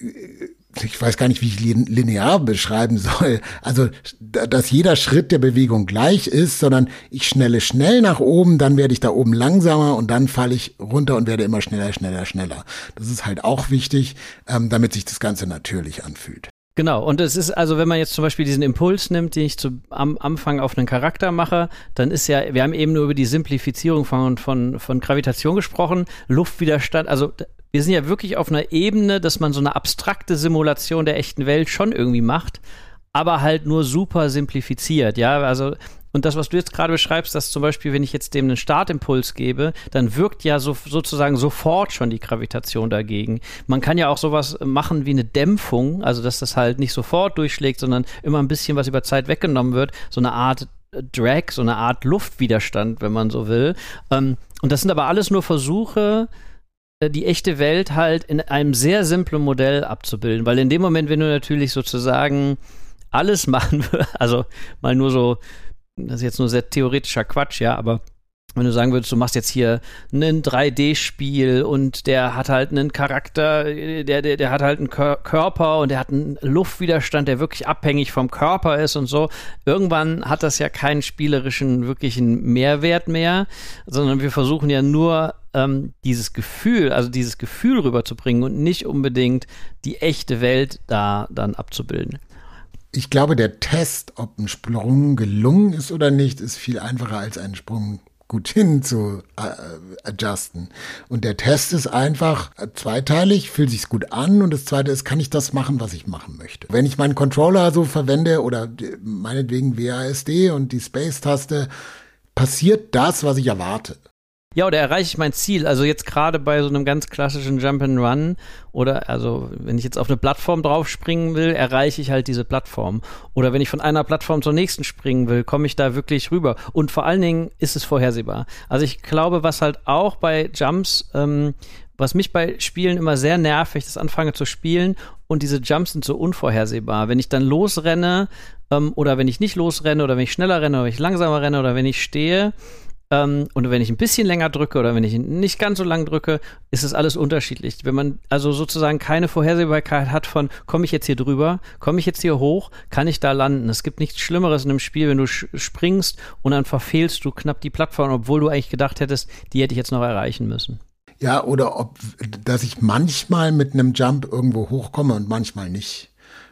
ich weiß gar nicht, wie ich linear beschreiben soll, also dass jeder Schritt der Bewegung gleich ist, sondern ich schnelle schnell nach oben, dann werde ich da oben langsamer und dann falle ich runter und werde immer schneller, schneller, schneller. Das ist halt auch wichtig, ähm, damit sich das Ganze natürlich anfühlt. Genau, und es ist also, wenn man jetzt zum Beispiel diesen Impuls nimmt, den ich zu, am Anfang auf einen Charakter mache, dann ist ja, wir haben eben nur über die Simplifizierung von, von, von Gravitation gesprochen, Luftwiderstand, also wir sind ja wirklich auf einer Ebene, dass man so eine abstrakte Simulation der echten Welt schon irgendwie macht, aber halt nur super simplifiziert, ja, also und das, was du jetzt gerade beschreibst, dass zum Beispiel, wenn ich jetzt dem einen Startimpuls gebe, dann wirkt ja so, sozusagen sofort schon die Gravitation dagegen. Man kann ja auch sowas machen wie eine Dämpfung, also dass das halt nicht sofort durchschlägt, sondern immer ein bisschen was über Zeit weggenommen wird, so eine Art Drag, so eine Art Luftwiderstand, wenn man so will. Und das sind aber alles nur Versuche, die echte Welt halt in einem sehr simplen Modell abzubilden, weil in dem Moment, wenn du natürlich sozusagen alles machen würdest, also mal nur so, das ist jetzt nur sehr theoretischer Quatsch, ja, aber wenn du sagen würdest, du machst jetzt hier ein drei D-Spiel und der hat halt einen Charakter, der, der, der hat halt einen Körper und der hat einen Luftwiderstand, der wirklich abhängig vom Körper ist und so. Irgendwann hat das ja keinen spielerischen, wirklichen Mehrwert mehr, sondern wir versuchen ja nur, ähm, dieses Gefühl, also dieses Gefühl rüberzubringen und nicht unbedingt die echte Welt da dann abzubilden. Ich glaube, der Test, ob ein Sprung gelungen ist oder nicht, ist viel einfacher als einen Sprung gut hin zu äh, adjusten. Und der Test ist einfach zweiteilig, fühlt sich's gut an und das zweite ist, kann ich das machen, was ich machen möchte. Wenn ich meinen Controller so verwende oder meinetwegen W A S D und die Space-Taste, passiert das, was ich erwarte. Ja, oder erreiche ich mein Ziel? Also jetzt gerade bei so einem ganz klassischen Jump-and-Run oder also wenn ich jetzt auf eine Plattform drauf springen will, erreiche ich halt diese Plattform. Oder wenn ich von einer Plattform zur nächsten springen will, komme ich da wirklich rüber. Und vor allen Dingen ist es vorhersehbar. Also ich glaube, was halt auch bei Jumps, ähm, was mich bei Spielen immer sehr nervt, wenn ich das anfange zu spielen und diese Jumps sind so unvorhersehbar. Wenn ich dann losrenne ähm, oder wenn ich nicht losrenne oder wenn ich schneller renne oder wenn ich langsamer renne oder wenn ich stehe, Um, und wenn ich ein bisschen länger drücke oder wenn ich nicht ganz so lang drücke, ist es alles unterschiedlich. Wenn man also sozusagen keine Vorhersehbarkeit hat von, komme ich jetzt hier drüber, komme ich jetzt hier hoch, kann ich da landen. Es gibt nichts Schlimmeres in einem Spiel, wenn du sch- springst und dann verfehlst du knapp die Plattform, obwohl du eigentlich gedacht hättest, die hätte ich jetzt noch erreichen müssen. Ja, oder ob, dass ich manchmal mit einem Jump irgendwo hochkomme und manchmal nicht.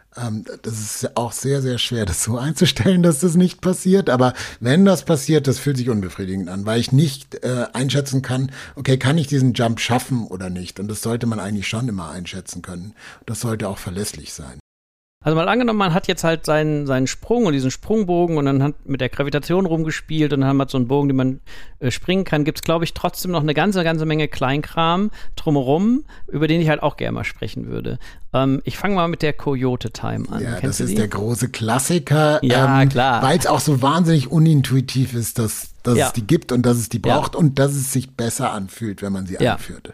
Das ist auch sehr, sehr schwer, das so einzustellen, dass das nicht passiert. Aber wenn das passiert, das fühlt sich unbefriedigend an, weil ich nicht äh, einschätzen kann, okay, kann ich diesen Jump schaffen oder nicht? Und das sollte man eigentlich schon immer einschätzen können. Das sollte auch verlässlich sein. Also mal angenommen, man hat jetzt halt seinen, seinen Sprung und diesen Sprungbogen und dann hat mit der Gravitation rumgespielt und dann hat man so einen Bogen, den man äh, springen kann, gibt's glaube ich trotzdem noch eine ganze, ganze Menge Kleinkram drumherum, über den ich halt auch gerne mal sprechen würde. Ähm, ich fange mal mit der Coyote Time an. Ja, Kennst das du ist die? der große Klassiker. Ja, ähm, klar. Weil es auch so wahnsinnig unintuitiv ist, dass, dass ja. es die gibt und dass es die braucht ja. und dass es sich besser anfühlt, wenn man sie ja. einführte.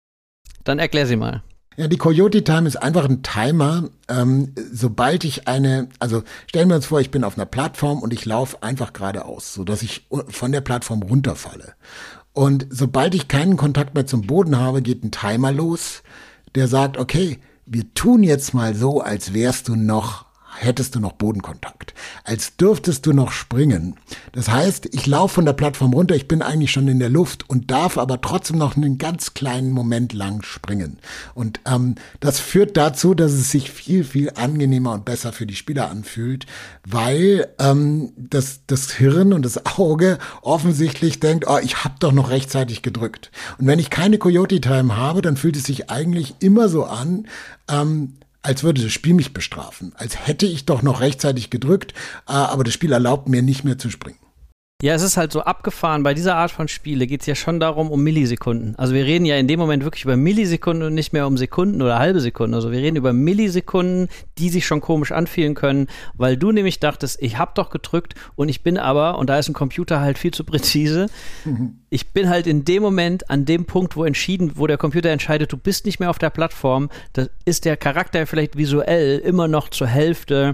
Dann erklär sie mal. Ja, die Coyote Time ist einfach ein Timer. Ähm, sobald ich eine, also stellen wir uns vor, ich bin auf einer Plattform und ich laufe einfach geradeaus, sodass ich von der Plattform runterfalle. Und sobald ich keinen Kontakt mehr zum Boden habe, geht ein Timer los, der sagt, okay, wir tun jetzt mal so, als wärst du noch hättest du noch Bodenkontakt, als dürftest du noch springen. Das heißt, ich laufe von der Plattform runter, ich bin eigentlich schon in der Luft und darf aber trotzdem noch einen ganz kleinen Moment lang springen. Und ähm, das führt dazu, dass es sich viel, viel angenehmer und besser für die Spieler anfühlt, weil ähm, das, das Hirn und das Auge offensichtlich denkt, oh, ich habe doch noch rechtzeitig gedrückt. Und wenn ich keine Coyote-Time habe, dann fühlt es sich eigentlich immer so an, ähm, als würde das Spiel mich bestrafen. Als hätte ich doch noch rechtzeitig gedrückt, äh, aber das Spiel erlaubt mir nicht mehr zu springen. Ja, es ist halt so abgefahren. Bei dieser Art von Spiele geht es ja schon darum, um Millisekunden. Also wir reden ja in dem Moment wirklich über Millisekunden und nicht mehr um Sekunden oder halbe Sekunden. Also wir reden über Millisekunden, die sich schon komisch anfühlen können, weil du nämlich dachtest, ich habe doch gedrückt und ich bin aber, und da ist ein Computer halt viel zu präzise, mhm. ich bin halt in dem Moment an dem Punkt, wo entschieden, wo der Computer entscheidet, du bist nicht mehr auf der Plattform, da ist der Charakter vielleicht visuell immer noch zur Hälfte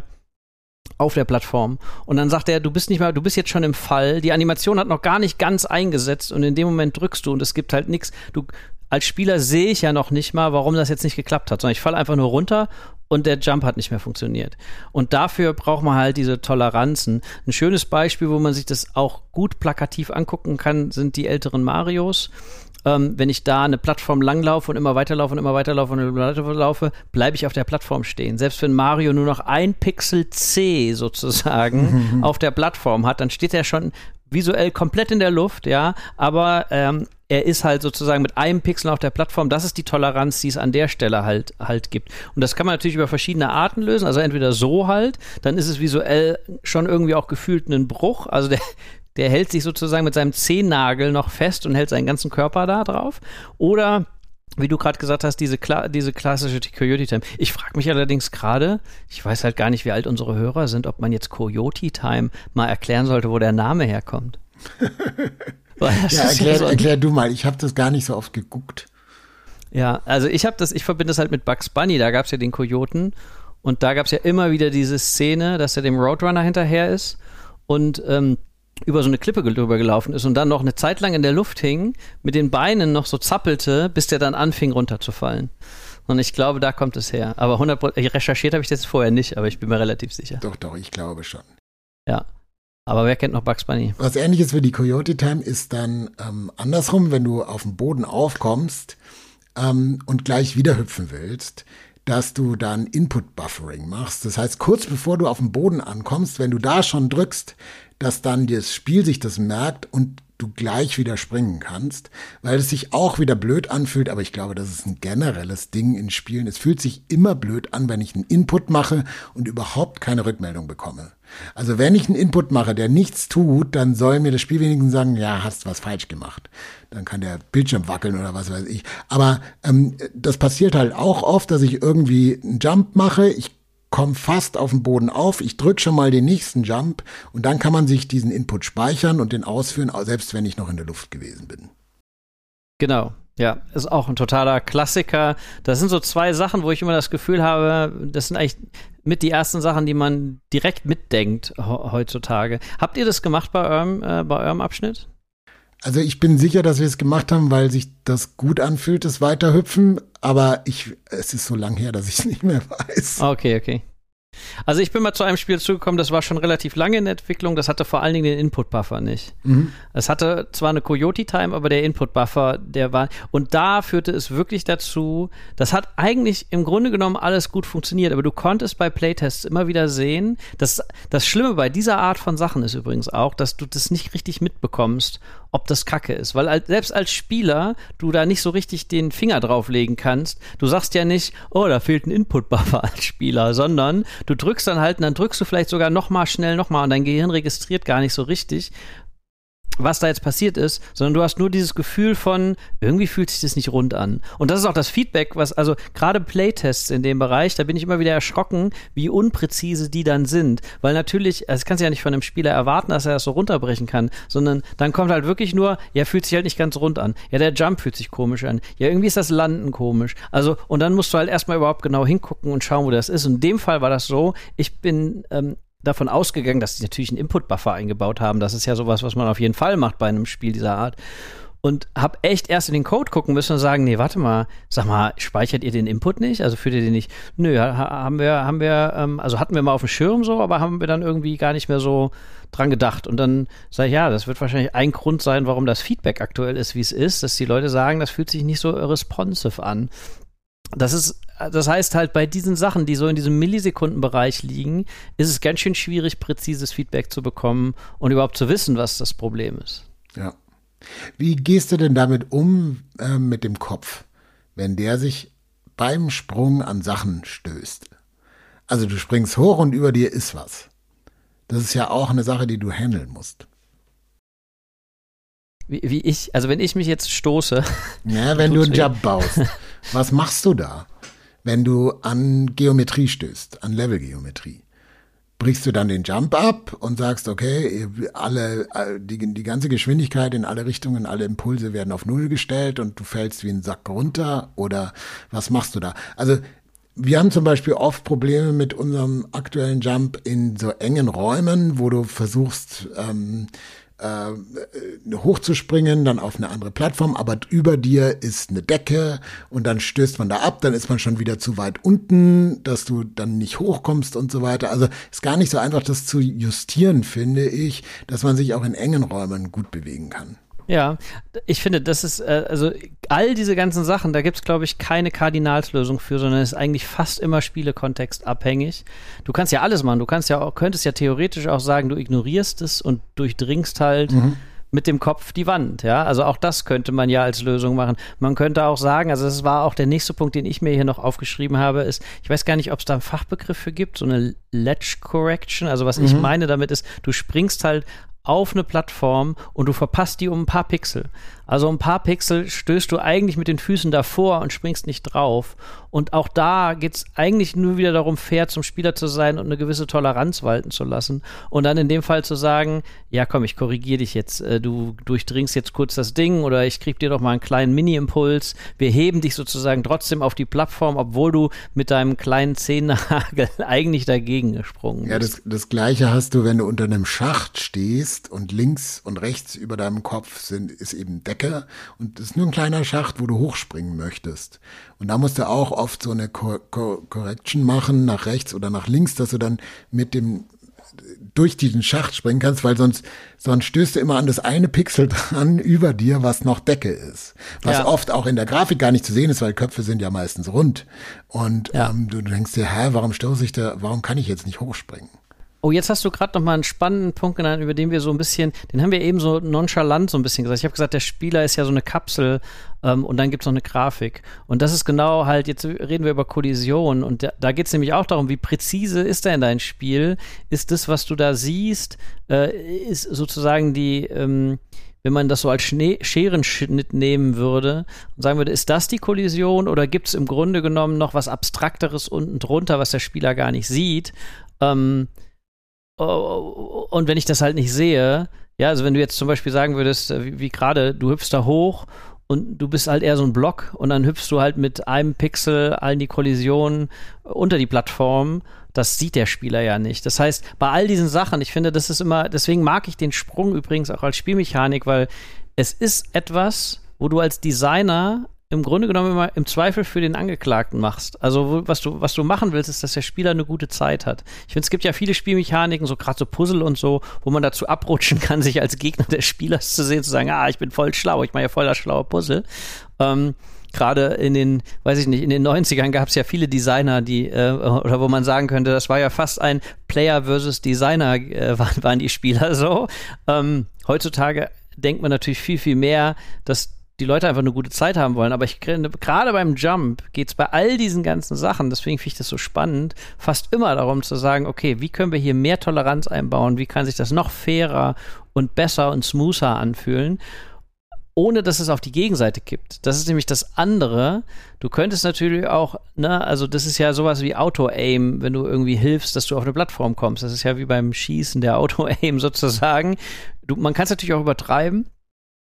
auf der Plattform. Und dann sagt er, du bist nicht mehr, du bist jetzt schon im Fall, die Animation hat noch gar nicht ganz eingesetzt und in dem Moment drückst du und es gibt halt nichts. Du, als Spieler sehe ich ja noch nicht mal, warum das jetzt nicht geklappt hat, sondern ich falle einfach nur runter und der Jump hat nicht mehr funktioniert. Und dafür braucht man halt diese Toleranzen. Ein schönes Beispiel, wo man sich das auch gut plakativ angucken kann, sind die älteren Marios. Ähm, wenn ich da eine Plattform langlaufe und immer weiterlaufe und immer weiterlaufe und immer weiterlaufe, bleibe ich auf der Plattform stehen. Selbst wenn Mario nur noch ein Pixel C sozusagen mhm. auf der Plattform hat, dann steht er schon visuell komplett in der Luft, ja, aber ähm, er ist halt sozusagen mit einem Pixel auf der Plattform. Das ist die Toleranz, die es an der Stelle halt halt gibt. Und das kann man natürlich über verschiedene Arten lösen. Also entweder so halt, dann ist es visuell schon irgendwie auch gefühlt ein Bruch. Also der Der hält sich sozusagen mit seinem Zehennagel noch fest und hält seinen ganzen Körper da drauf. Oder, wie du gerade gesagt hast, diese, Kla- diese klassische Coyote-Time. Ich frage mich allerdings gerade, ich weiß halt gar nicht, wie alt unsere Hörer sind, ob man jetzt Coyote-Time mal erklären sollte, wo der Name herkommt. ja, erklär, ja so erklär du mal, ich habe das gar nicht so oft geguckt. Ja, also ich habe das, ich verbinde das halt mit Bugs Bunny, da gab es ja den Kojoten und da gab es ja immer wieder diese Szene, dass er dem Roadrunner hinterher ist und ähm, über so eine Klippe drüber gelaufen ist und dann noch eine Zeit lang in der Luft hing, mit den Beinen noch so zappelte, bis der dann anfing runterzufallen. Und ich glaube, da kommt es her. Aber hundert Prozent recherchiert habe ich das vorher nicht, aber ich bin mir relativ sicher. Doch, doch, ich glaube schon. Ja. Aber wer kennt noch Bugs Bunny? Was Ähnliches wie die Coyote-Time ist dann ähm, andersrum, wenn du auf dem Boden aufkommst ähm, und gleich wieder hüpfen willst, dass du dann Input-Buffering machst. Das heißt, kurz bevor du auf dem Boden ankommst, wenn du da schon drückst, dass dann das Spiel sich das merkt und du gleich wieder springen kannst, weil es sich auch wieder blöd anfühlt, aber ich glaube, das ist ein generelles Ding in Spielen. Es fühlt sich immer blöd an, wenn ich einen Input mache und überhaupt keine Rückmeldung bekomme. Also wenn ich einen Input mache, der nichts tut, dann soll mir das Spiel wenigstens sagen, ja, hast was falsch gemacht. Dann kann der Bildschirm wackeln oder was weiß ich. Aber ähm, das passiert halt auch oft, dass ich irgendwie einen Jump mache, ich komme fast auf den Boden auf, ich drücke schon mal den nächsten Jump und dann kann man sich diesen Input speichern und den ausführen, selbst wenn ich noch in der Luft gewesen bin. Genau, ja, ist auch ein totaler Klassiker. Das sind so zwei Sachen, wo ich immer das Gefühl habe, das sind eigentlich mit die ersten Sachen, die man direkt mitdenkt heutzutage. Habt ihr das gemacht bei eurem, äh, bei eurem Abschnitt? Also ich bin sicher, dass wir es gemacht haben, weil sich das gut anfühlt, das Weiterhüpfen, aber ich, es ist so lang her, dass ich es nicht mehr weiß. Okay, okay. Also ich bin mal zu einem Spiel zugekommen, das war schon relativ lange in der Entwicklung, das hatte vor allen Dingen den Input-Buffer nicht. Mhm. Es hatte zwar eine Coyote-Time, aber der Input-Buffer, der war, und da führte es wirklich dazu, das hat eigentlich im Grunde genommen alles gut funktioniert, aber du konntest bei Playtests immer wieder sehen, dass das Schlimme bei dieser Art von Sachen ist übrigens auch, dass du das nicht richtig mitbekommst, ob das Kacke ist, weil als, selbst als Spieler du da nicht so richtig den Finger drauflegen kannst. Du sagst ja nicht, oh, da fehlt ein Input-Buffer als Spieler, sondern du drückst dann halt und dann drückst du vielleicht sogar noch mal schnell noch mal und dein Gehirn registriert gar nicht so richtig, was da jetzt passiert ist, sondern du hast nur dieses Gefühl von, irgendwie fühlt sich das nicht rund an. Und das ist auch das Feedback, was, also gerade Playtests in dem Bereich, da bin ich immer wieder erschrocken, wie unpräzise die dann sind. Weil natürlich, das kannst du ja nicht von einem Spieler erwarten, dass er das so runterbrechen kann, sondern dann kommt halt wirklich nur, ja, fühlt sich halt nicht ganz rund an. Ja, der Jump fühlt sich komisch an. Ja, irgendwie ist das Landen komisch. Also, und dann musst du halt erstmal überhaupt genau hingucken und schauen, wo das ist. Und in dem Fall war das so, ich bin, ähm, davon ausgegangen, dass sie natürlich einen Input-Buffer eingebaut haben. Das ist ja sowas, was man auf jeden Fall macht bei einem Spiel dieser Art. und habe echt erst in den Code gucken müssen und sagen, nee, warte mal, sag mal, speichert ihr den Input nicht? Also führt ihr den nicht? Nö, ha- haben wir, haben wir, ähm, also hatten wir mal auf dem Schirm so, aber haben wir dann irgendwie gar nicht mehr so dran gedacht. Und dann sage ich, ja, das wird wahrscheinlich ein Grund sein, warum das Feedback aktuell ist, wie es ist, dass die Leute sagen, das fühlt sich nicht so responsive an. Das ist, das heißt halt, bei diesen Sachen, die so in diesem Millisekundenbereich liegen, ist es ganz schön schwierig, präzises Feedback zu bekommen und überhaupt zu wissen, was das Problem ist. Ja. Wie gehst du denn damit um äh, mit dem Kopf, wenn der sich beim Sprung an Sachen stößt? Also du springst hoch und über dir ist was. Das ist ja auch eine Sache, die du handeln musst. Wie, wie ich, also wenn ich mich jetzt stoße. Ja, wenn du einen Jump baust, was machst du da, wenn du an Geometrie stößt, an Levelgeometrie? Brichst du dann den Jump ab und sagst, okay, alle, die, die ganze Geschwindigkeit in alle Richtungen, alle Impulse werden auf Null gestellt und du fällst wie ein Sack runter, oder was machst du da? Also wir haben zum Beispiel oft Probleme mit unserem aktuellen Jump in so engen Räumen, wo du versuchst, ähm, äh, hochzuspringen, dann auf eine andere Plattform, aber über dir ist eine Decke und dann stößt man da ab, dann ist man schon wieder zu weit unten, dass du dann nicht hochkommst und so weiter. Also ist gar nicht so einfach, das zu justieren, finde ich, dass man sich auch in engen Räumen gut bewegen kann. Ja, ich finde, das ist, äh, also all diese ganzen Sachen, da gibt es, glaube ich, keine Kardinalslösung für, sondern es ist eigentlich fast immer spielekontextabhängig. Du kannst ja alles machen, du kannst ja auch, könntest ja theoretisch auch sagen, du ignorierst es und durchdringst halt mhm. mit dem Kopf die Wand, ja, also auch das könnte man ja als Lösung machen. Man könnte auch sagen, also das war auch der nächste Punkt, den ich mir hier noch aufgeschrieben habe, ist, ich weiß gar nicht, ob es da einen Fachbegriff für gibt, so eine Ledge Correction, also was mhm. ich meine damit ist, du springst halt auf eine Plattform und du verpasst die um ein paar Pixel. Also um ein paar Pixel stößt du eigentlich mit den Füßen davor und springst nicht drauf. Und auch da geht es eigentlich nur wieder darum, fair zum Spieler zu sein und eine gewisse Toleranz walten zu lassen. Und dann in dem Fall zu sagen, ja komm, ich korrigiere dich jetzt, du durchdringst jetzt kurz das Ding oder ich krieg dir doch mal einen kleinen Mini-Impuls. Wir heben dich sozusagen trotzdem auf die Plattform, obwohl du mit deinem kleinen Zehennagel eigentlich dagegen gesprungen bist. Ja, das, das Gleiche hast du, wenn du unter einem Schacht stehst und links und rechts über deinem Kopf sind, ist eben Decke und das ist nur ein kleiner Schacht, wo du hochspringen möchtest. Und da musst du auch oft so eine Co- Co- Correction machen, nach rechts oder nach links, dass du dann mit dem durch diesen Schacht springen kannst, weil sonst, sonst stößt du immer an das eine Pixel dran über dir, was noch Decke ist. Was ja. oft auch in der Grafik gar nicht zu sehen ist, weil Köpfe sind ja meistens rund. Und ja. ähm, du denkst dir, hä, warum stoße ich da, warum kann ich jetzt nicht hochspringen? Oh, jetzt hast du gerade noch mal einen spannenden Punkt genannt, über den wir so ein bisschen, den haben wir eben so nonchalant so ein bisschen gesagt. Ich habe gesagt, der Spieler ist ja so eine Kapsel ähm, und dann gibt es noch eine Grafik. Und das ist genau halt, jetzt reden wir über Kollision und da, da geht es nämlich auch darum, wie präzise ist denn dein Spiel? Ist das, was du da siehst, äh, ist sozusagen die, ähm, wenn man das so als Schnee- Scherenschnitt nehmen würde und sagen würde, ist das die Kollision oder gibt es im Grunde genommen noch was Abstrakteres unten drunter, was der Spieler gar nicht sieht? Ähm, Und wenn ich das halt nicht sehe, ja, also wenn du jetzt zum Beispiel sagen würdest, wie, wie gerade, du hüpfst da hoch und du bist halt eher so ein Block und dann hüpfst du halt mit einem Pixel allen die Kollisionen unter die Plattform, das sieht der Spieler ja nicht. Das heißt, bei all diesen Sachen, ich finde, das ist immer, deswegen mag ich den Sprung übrigens auch als Spielmechanik, weil es ist etwas, wo du als Designer im Grunde genommen immer im Zweifel für den Angeklagten machst. Also wo, was du was du machen willst, ist, dass der Spieler eine gute Zeit hat. Ich finde, es gibt ja viele Spielmechaniken, so gerade so Puzzle und so, wo man dazu abrutschen kann, sich als Gegner des Spielers zu sehen, zu sagen, ah, ich bin voll schlau, ich mache ja voll das schlaue Puzzle. Ähm, Gerade in den, weiß ich nicht, in den neunzigern gab es ja viele Designer, die, äh, oder wo man sagen könnte, das war ja fast ein Player versus Designer, äh, waren, waren die Spieler so. Ähm, heutzutage denkt man natürlich viel, viel mehr, dass die Leute einfach eine gute Zeit haben wollen. Aber ich gerade beim Jump geht es bei all diesen ganzen Sachen, deswegen finde ich das so spannend, fast immer darum zu sagen, okay, wie können wir hier mehr Toleranz einbauen? Wie kann sich das noch fairer und besser und smoother anfühlen, ohne dass es auf die Gegenseite kippt? Das ist nämlich das andere. Du könntest natürlich auch, ne, also das ist ja sowas wie Auto-Aim, wenn du irgendwie hilfst, dass du auf eine Plattform kommst. Das ist ja wie beim Schießen der Auto-Aim sozusagen. Du, man kann es natürlich auch übertreiben.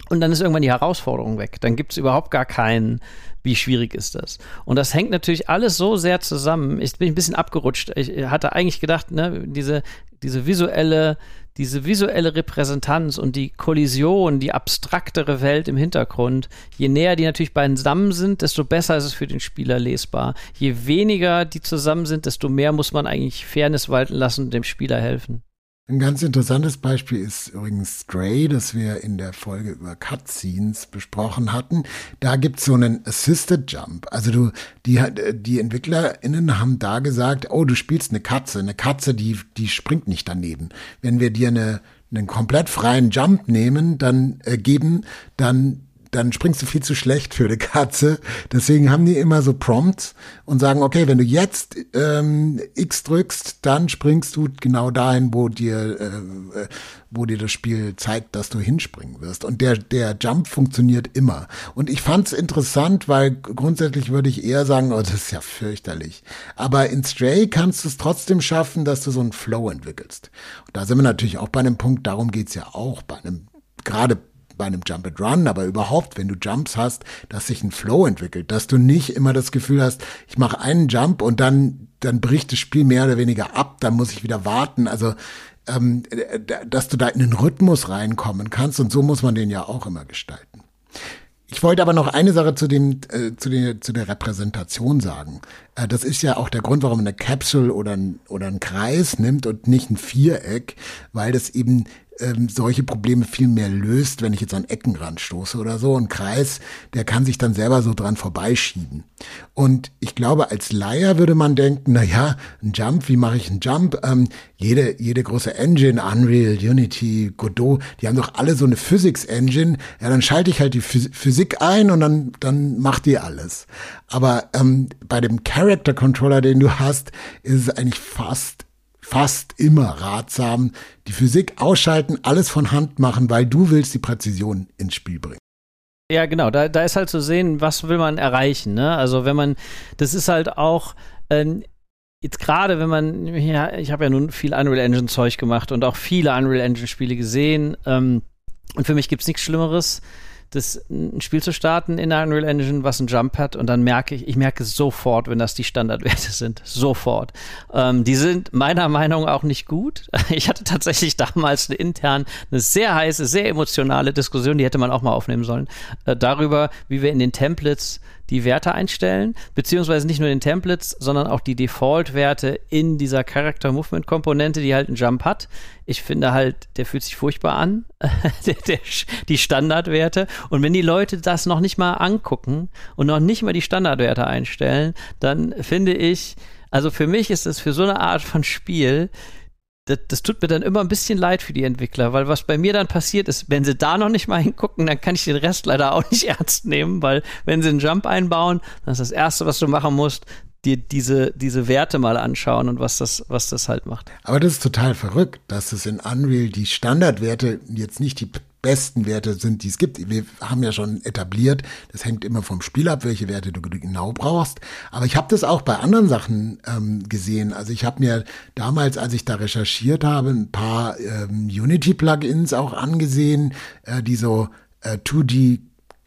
Und dann ist irgendwann die Herausforderung weg. Dann gibt es überhaupt gar keinen, wie schwierig ist das? Und das hängt natürlich alles so sehr zusammen. Ich bin ein bisschen abgerutscht. Ich hatte eigentlich gedacht, ne, diese, diese visuelle, diese visuelle Repräsentanz und die Kollision, die abstraktere Welt im Hintergrund, je näher die natürlich beisammen sind, desto besser ist es für den Spieler lesbar. Je weniger die zusammen sind, desto mehr muss man eigentlich Fairness walten lassen und dem Spieler helfen. Ein ganz interessantes Beispiel ist übrigens Stray, das wir in der Folge über Cutscenes besprochen hatten. Da gibt's so einen Assisted Jump. Also du, die, die EntwicklerInnen haben da gesagt, oh, du spielst eine Katze. Eine Katze, die, die springt nicht daneben. Wenn wir dir eine, einen komplett freien Jump nehmen, dann äh, geben, dann dann springst du viel zu schlecht für eine Katze. Deswegen haben die immer so Prompts und sagen, okay, wenn du jetzt ähm, X drückst, dann springst du genau dahin, wo dir äh, wo dir das Spiel zeigt, dass du hinspringen wirst. Und der der Jump funktioniert immer. Und ich fand's interessant, weil grundsätzlich würde ich eher sagen, oh, das ist ja fürchterlich. Aber in Stray kannst du es trotzdem schaffen, dass du so einen Flow entwickelst. Und da sind wir natürlich auch bei einem Punkt, darum geht's ja auch bei einem, gerade bei einem Jump and Run, aber überhaupt, wenn du Jumps hast, dass sich ein Flow entwickelt, dass du nicht immer das Gefühl hast, ich mache einen Jump und dann dann bricht das Spiel mehr oder weniger ab, dann muss ich wieder warten, also ähm, dass du da in den Rhythmus reinkommen kannst und so muss man den ja auch immer gestalten. Ich wollte aber noch eine Sache zu dem äh, zu der zu der Repräsentation sagen. Äh, das ist ja auch der Grund, warum man eine Capsule oder ein, oder einen Kreis nimmt und nicht ein Viereck, weil das eben ähm, solche Probleme viel mehr löst, wenn ich jetzt an Ecken ranstoße oder so. Ein Kreis, der kann sich dann selber so dran vorbeischieben. Und ich glaube, als Laie würde man denken, na ja, ein Jump, wie mache ich einen Jump? Ähm, jede jede große Engine, Unreal, Unity, Godot, die haben doch alle so eine Physics-Engine. Ja, dann schalte ich halt die Phys- Physik ein und dann dann macht die alles. Aber ähm, bei dem Character-Controller, den du hast, ist es eigentlich fast fast immer ratsam, die Physik ausschalten, alles von Hand machen, weil du willst die Präzision ins Spiel bringen. Ja, genau, da, da ist halt zu sehen, was will man erreichen, ne? Also wenn man, das ist halt auch, ähm, jetzt gerade wenn man, ja, ich habe ja nun viel Unreal Engine Zeug gemacht und auch viele Unreal Engine Spiele gesehen, ähm, und für mich gibt's nichts Schlimmeres, das ein Spiel zu starten in der Unreal Engine, was einen Jump hat und dann merke ich, ich merke sofort, wenn das die Standardwerte sind, sofort. Ähm, die sind meiner Meinung nach auch nicht gut. Ich hatte tatsächlich damals eine intern, eine sehr heiße, sehr emotionale Diskussion, die hätte man auch mal aufnehmen sollen, äh, darüber, wie wir in den Templates die Werte einstellen, beziehungsweise nicht nur in den Templates, sondern auch die Default-Werte in dieser Character-Movement-Komponente, die halt einen Jump hat. Ich finde halt, der fühlt sich furchtbar an, der, der, die Standardwerte. Und wenn die Leute das noch nicht mal angucken und noch nicht mal die Standardwerte einstellen, dann finde ich, also für mich ist es für so eine Art von Spiel, Das, das tut mir dann immer ein bisschen leid für die Entwickler, weil was bei mir dann passiert ist, wenn sie da noch nicht mal hingucken, dann kann ich den Rest leider auch nicht ernst nehmen, weil wenn sie einen Jump einbauen, dann ist das Erste, was du machen musst, dir diese, diese Werte mal anschauen und was das, was das halt macht. Aber das ist total verrückt, dass es in Unreal die Standardwerte jetzt nicht die besten Werte sind, die es gibt. Wir haben ja schon etabliert, das hängt immer vom Spiel ab, welche Werte du genau brauchst. Aber ich habe das auch bei anderen Sachen ähm, gesehen. Also ich habe mir damals, als ich da recherchiert habe, ein paar ähm, Unity-Plugins auch angesehen, äh, die so äh, zwei D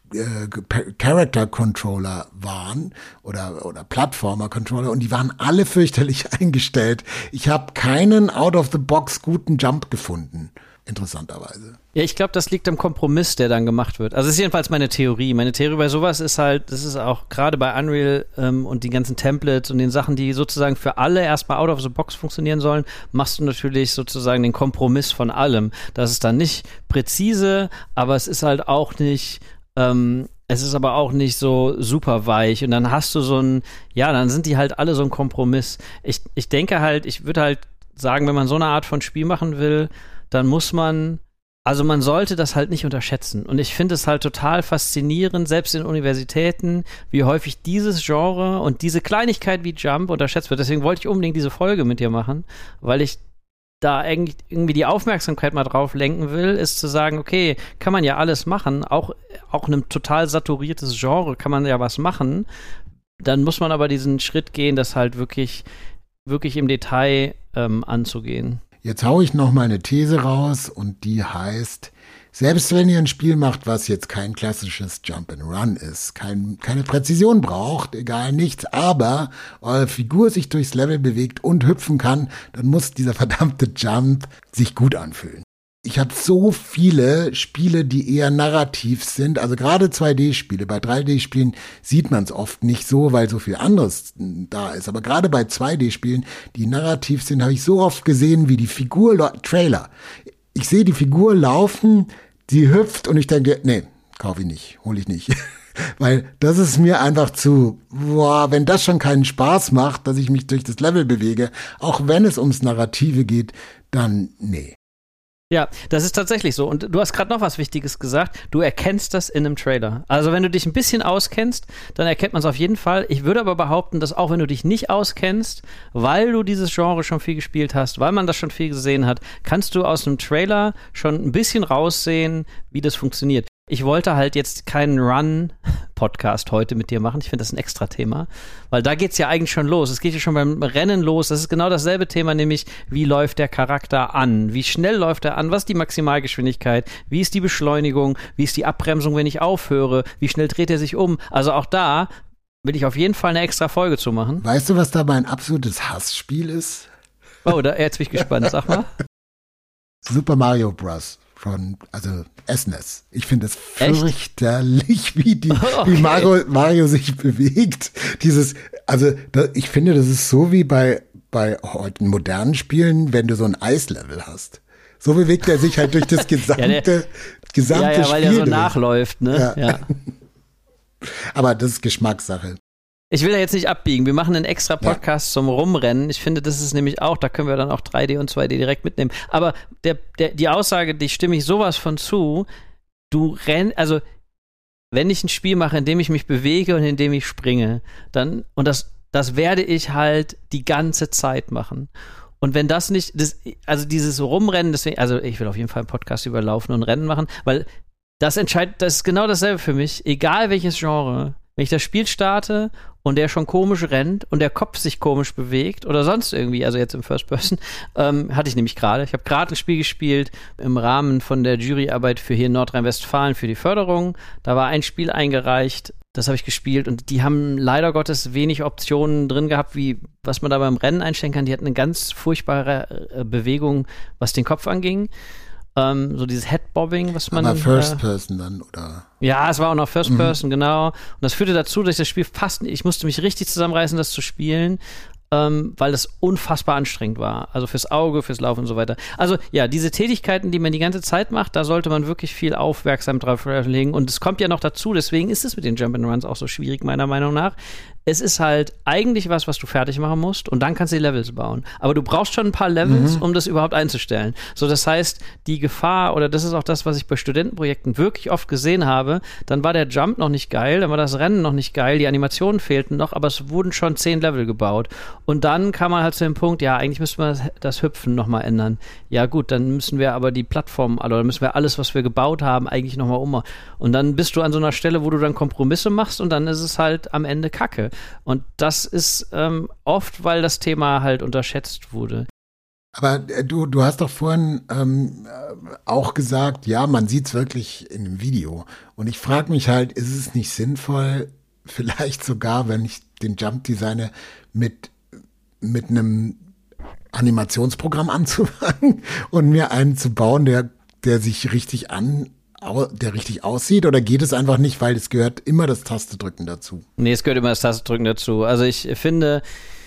Character Controller waren oder oder Plattformer Controller und die waren alle fürchterlich eingestellt. Ich habe keinen out of the box guten Jump gefunden, interessanterweise. Ja, ich glaube, das liegt am Kompromiss, der dann gemacht wird. Also das ist jedenfalls meine Theorie. Meine Theorie bei sowas ist halt, das ist auch gerade bei Unreal ähm, und die ganzen Templates und den Sachen, die sozusagen für alle erstmal out of the box funktionieren sollen, machst du natürlich sozusagen den Kompromiss von allem. Das ist dann nicht präzise, aber es ist halt auch nicht Ähm, es ist aber auch nicht so super weich und dann hast du so ein, ja, dann sind die halt alle so ein Kompromiss. Ich, ich denke halt, ich würde halt sagen, wenn man so eine Art von Spiel machen will, dann muss man, also man sollte das halt nicht unterschätzen. Und ich finde es halt total faszinierend, selbst in Universitäten, wie häufig dieses Genre und diese Kleinigkeit wie Jump unterschätzt wird. Deswegen wollte ich unbedingt diese Folge mit dir machen, weil ich da irgendwie die Aufmerksamkeit mal drauf lenken will, ist zu sagen, okay, kann man ja alles machen, auch, auch einem total saturiertes Genre kann man ja was machen, dann muss man aber diesen Schritt gehen, das halt wirklich, wirklich im Detail ähm, anzugehen. jetzt hau ich noch mal eine These raus und die heißt, selbst wenn ihr ein Spiel macht, was jetzt kein klassisches Jump and Run ist, kein, keine Präzision braucht, egal nichts, aber eure Figur sich durchs Level bewegt und hüpfen kann, dann muss dieser verdammte Jump sich gut anfühlen. Ich habe so viele Spiele, die eher narrativ sind, also gerade zwei D-Spiele. Bei drei D-Spielen sieht man es oft nicht so, weil so viel anderes da ist. Aber gerade bei zwei D-Spielen, die narrativ sind, habe ich so oft gesehen, wie die Figur, Trailer. Ich sehe die Figur laufen, sie hüpft und ich denke, nee, kaufe ich nicht, hole ich nicht. Weil das ist mir einfach zu, boah, wenn das schon keinen Spaß macht, dass ich mich durch das Level bewege, auch wenn es ums Narrative geht, dann nee. Ja, das ist tatsächlich so. Und du hast gerade noch was Wichtiges gesagt. Du erkennst das in einem Trailer. Also wenn du dich ein bisschen auskennst, dann erkennt man es auf jeden Fall. Ich würde aber behaupten, dass auch wenn du dich nicht auskennst, weil du dieses Genre schon viel gespielt hast, weil man das schon viel gesehen hat, kannst du aus einem Trailer schon ein bisschen raussehen, wie das funktioniert. Ich wollte halt jetzt keinen Run-Podcast heute mit dir machen. Ich finde das ein extra Thema, weil da geht's ja eigentlich schon los. Es geht ja schon beim Rennen los. Das ist genau dasselbe Thema, nämlich wie läuft der Charakter an? Wie schnell läuft er an? Was ist die Maximalgeschwindigkeit? Wie ist die Beschleunigung? Wie ist die Abbremsung, wenn ich aufhöre? Wie schnell dreht er sich um? Also auch da will ich auf jeden Fall eine extra Folge zu machen. Weißt du, was da mein absolutes Hassspiel ist? Oh, da jetzt bin ich gespannt. Sag mal. Super Mario Bros. Von, also S N E S. Ich finde es fürchterlich, wie die, okay. wie Mario, Mario sich bewegt. Dieses, also da, ich finde, das ist so wie bei bei heute modernen Spielen, wenn du so ein Eislevel hast. So bewegt er sich halt durch das gesamte, ja, der, gesamte ja, ja, weil Spiel. er so durch. nachläuft, ne? Ja. Ja. Aber das ist Geschmackssache. Ich will da jetzt nicht abbiegen. Wir machen einen extra Podcast ja. zum Rumrennen. Ich finde, das ist nämlich auch, da können wir dann auch drei D und zwei D direkt mitnehmen. Aber der, der, die Aussage, die stimme ich sowas von zu. Du rennst, also wenn ich ein Spiel mache, in dem ich mich bewege und in dem ich springe, dann, und das, das werde ich halt die ganze Zeit machen. Und wenn das nicht, das, also dieses Rumrennen, deswegen, also ich will auf jeden Fall einen Podcast über Laufen und Rennen machen, weil das entscheidet, das ist genau dasselbe für mich, egal welches Genre. Wenn ich das Spiel starte und der schon komisch rennt und der Kopf sich komisch bewegt oder sonst irgendwie, also jetzt im First Person, ähm, hatte ich nämlich gerade. Ich habe gerade ein Spiel gespielt im Rahmen von der Juryarbeit für hier in Nordrhein-Westfalen für die Förderung. Da war ein Spiel eingereicht, das habe ich gespielt und die haben leider Gottes wenig Optionen drin gehabt, wie was man da beim Rennen einstellen kann. Die hatten eine ganz furchtbare äh, Bewegung, was den Kopf anging. Ähm, so dieses Headbobbing, was man. Aber First äh, Person dann, oder? Ja, es war auch noch First mhm. Person, genau. Und das führte dazu, dass ich das Spiel fast, ich musste mich richtig zusammenreißen, das zu spielen, ähm, weil das unfassbar anstrengend war. Also fürs Auge, fürs Laufen und so weiter. Also ja, diese Tätigkeiten, die man die ganze Zeit macht, da sollte man wirklich viel aufmerksam drauf legen. Und es kommt ja noch dazu, deswegen ist es mit den Jump'n'Runs auch so schwierig, meiner Meinung nach. Es ist halt eigentlich was, was du fertig machen musst und dann kannst du die Levels bauen. Aber du brauchst schon ein paar Levels, mhm. um das überhaupt einzustellen. So, das heißt, die Gefahr, oder das ist auch das, was ich bei Studentenprojekten wirklich oft gesehen habe, dann war der Jump noch nicht geil, dann war das Rennen noch nicht geil, die Animationen fehlten noch, aber es wurden schon zehn Level gebaut. Und dann kam man halt zu dem Punkt, ja, eigentlich müsste man das, das Hüpfen nochmal ändern. Ja gut, dann müssen wir aber die Plattform, also dann müssen wir alles, was wir gebaut haben, eigentlich nochmal um. Und dann bist du an so einer Stelle, wo du dann Kompromisse machst und dann ist es halt am Ende Kacke. Und das ist ähm, oft, weil das Thema halt unterschätzt wurde. Aber äh, du, du hast doch vorhin ähm, auch gesagt, ja, man sieht es wirklich in dem Video. Und ich frage mich halt, ist es nicht sinnvoll, vielleicht sogar, wenn ich den Jump designe, mit, mit einem Animationsprogramm anzufangen und mir einen zu bauen, der, der sich richtig an der richtig aussieht, oder geht es einfach nicht, weil es gehört immer das Tastedrücken dazu? Nee, es gehört immer das Tastedrücken dazu. Also ich finde,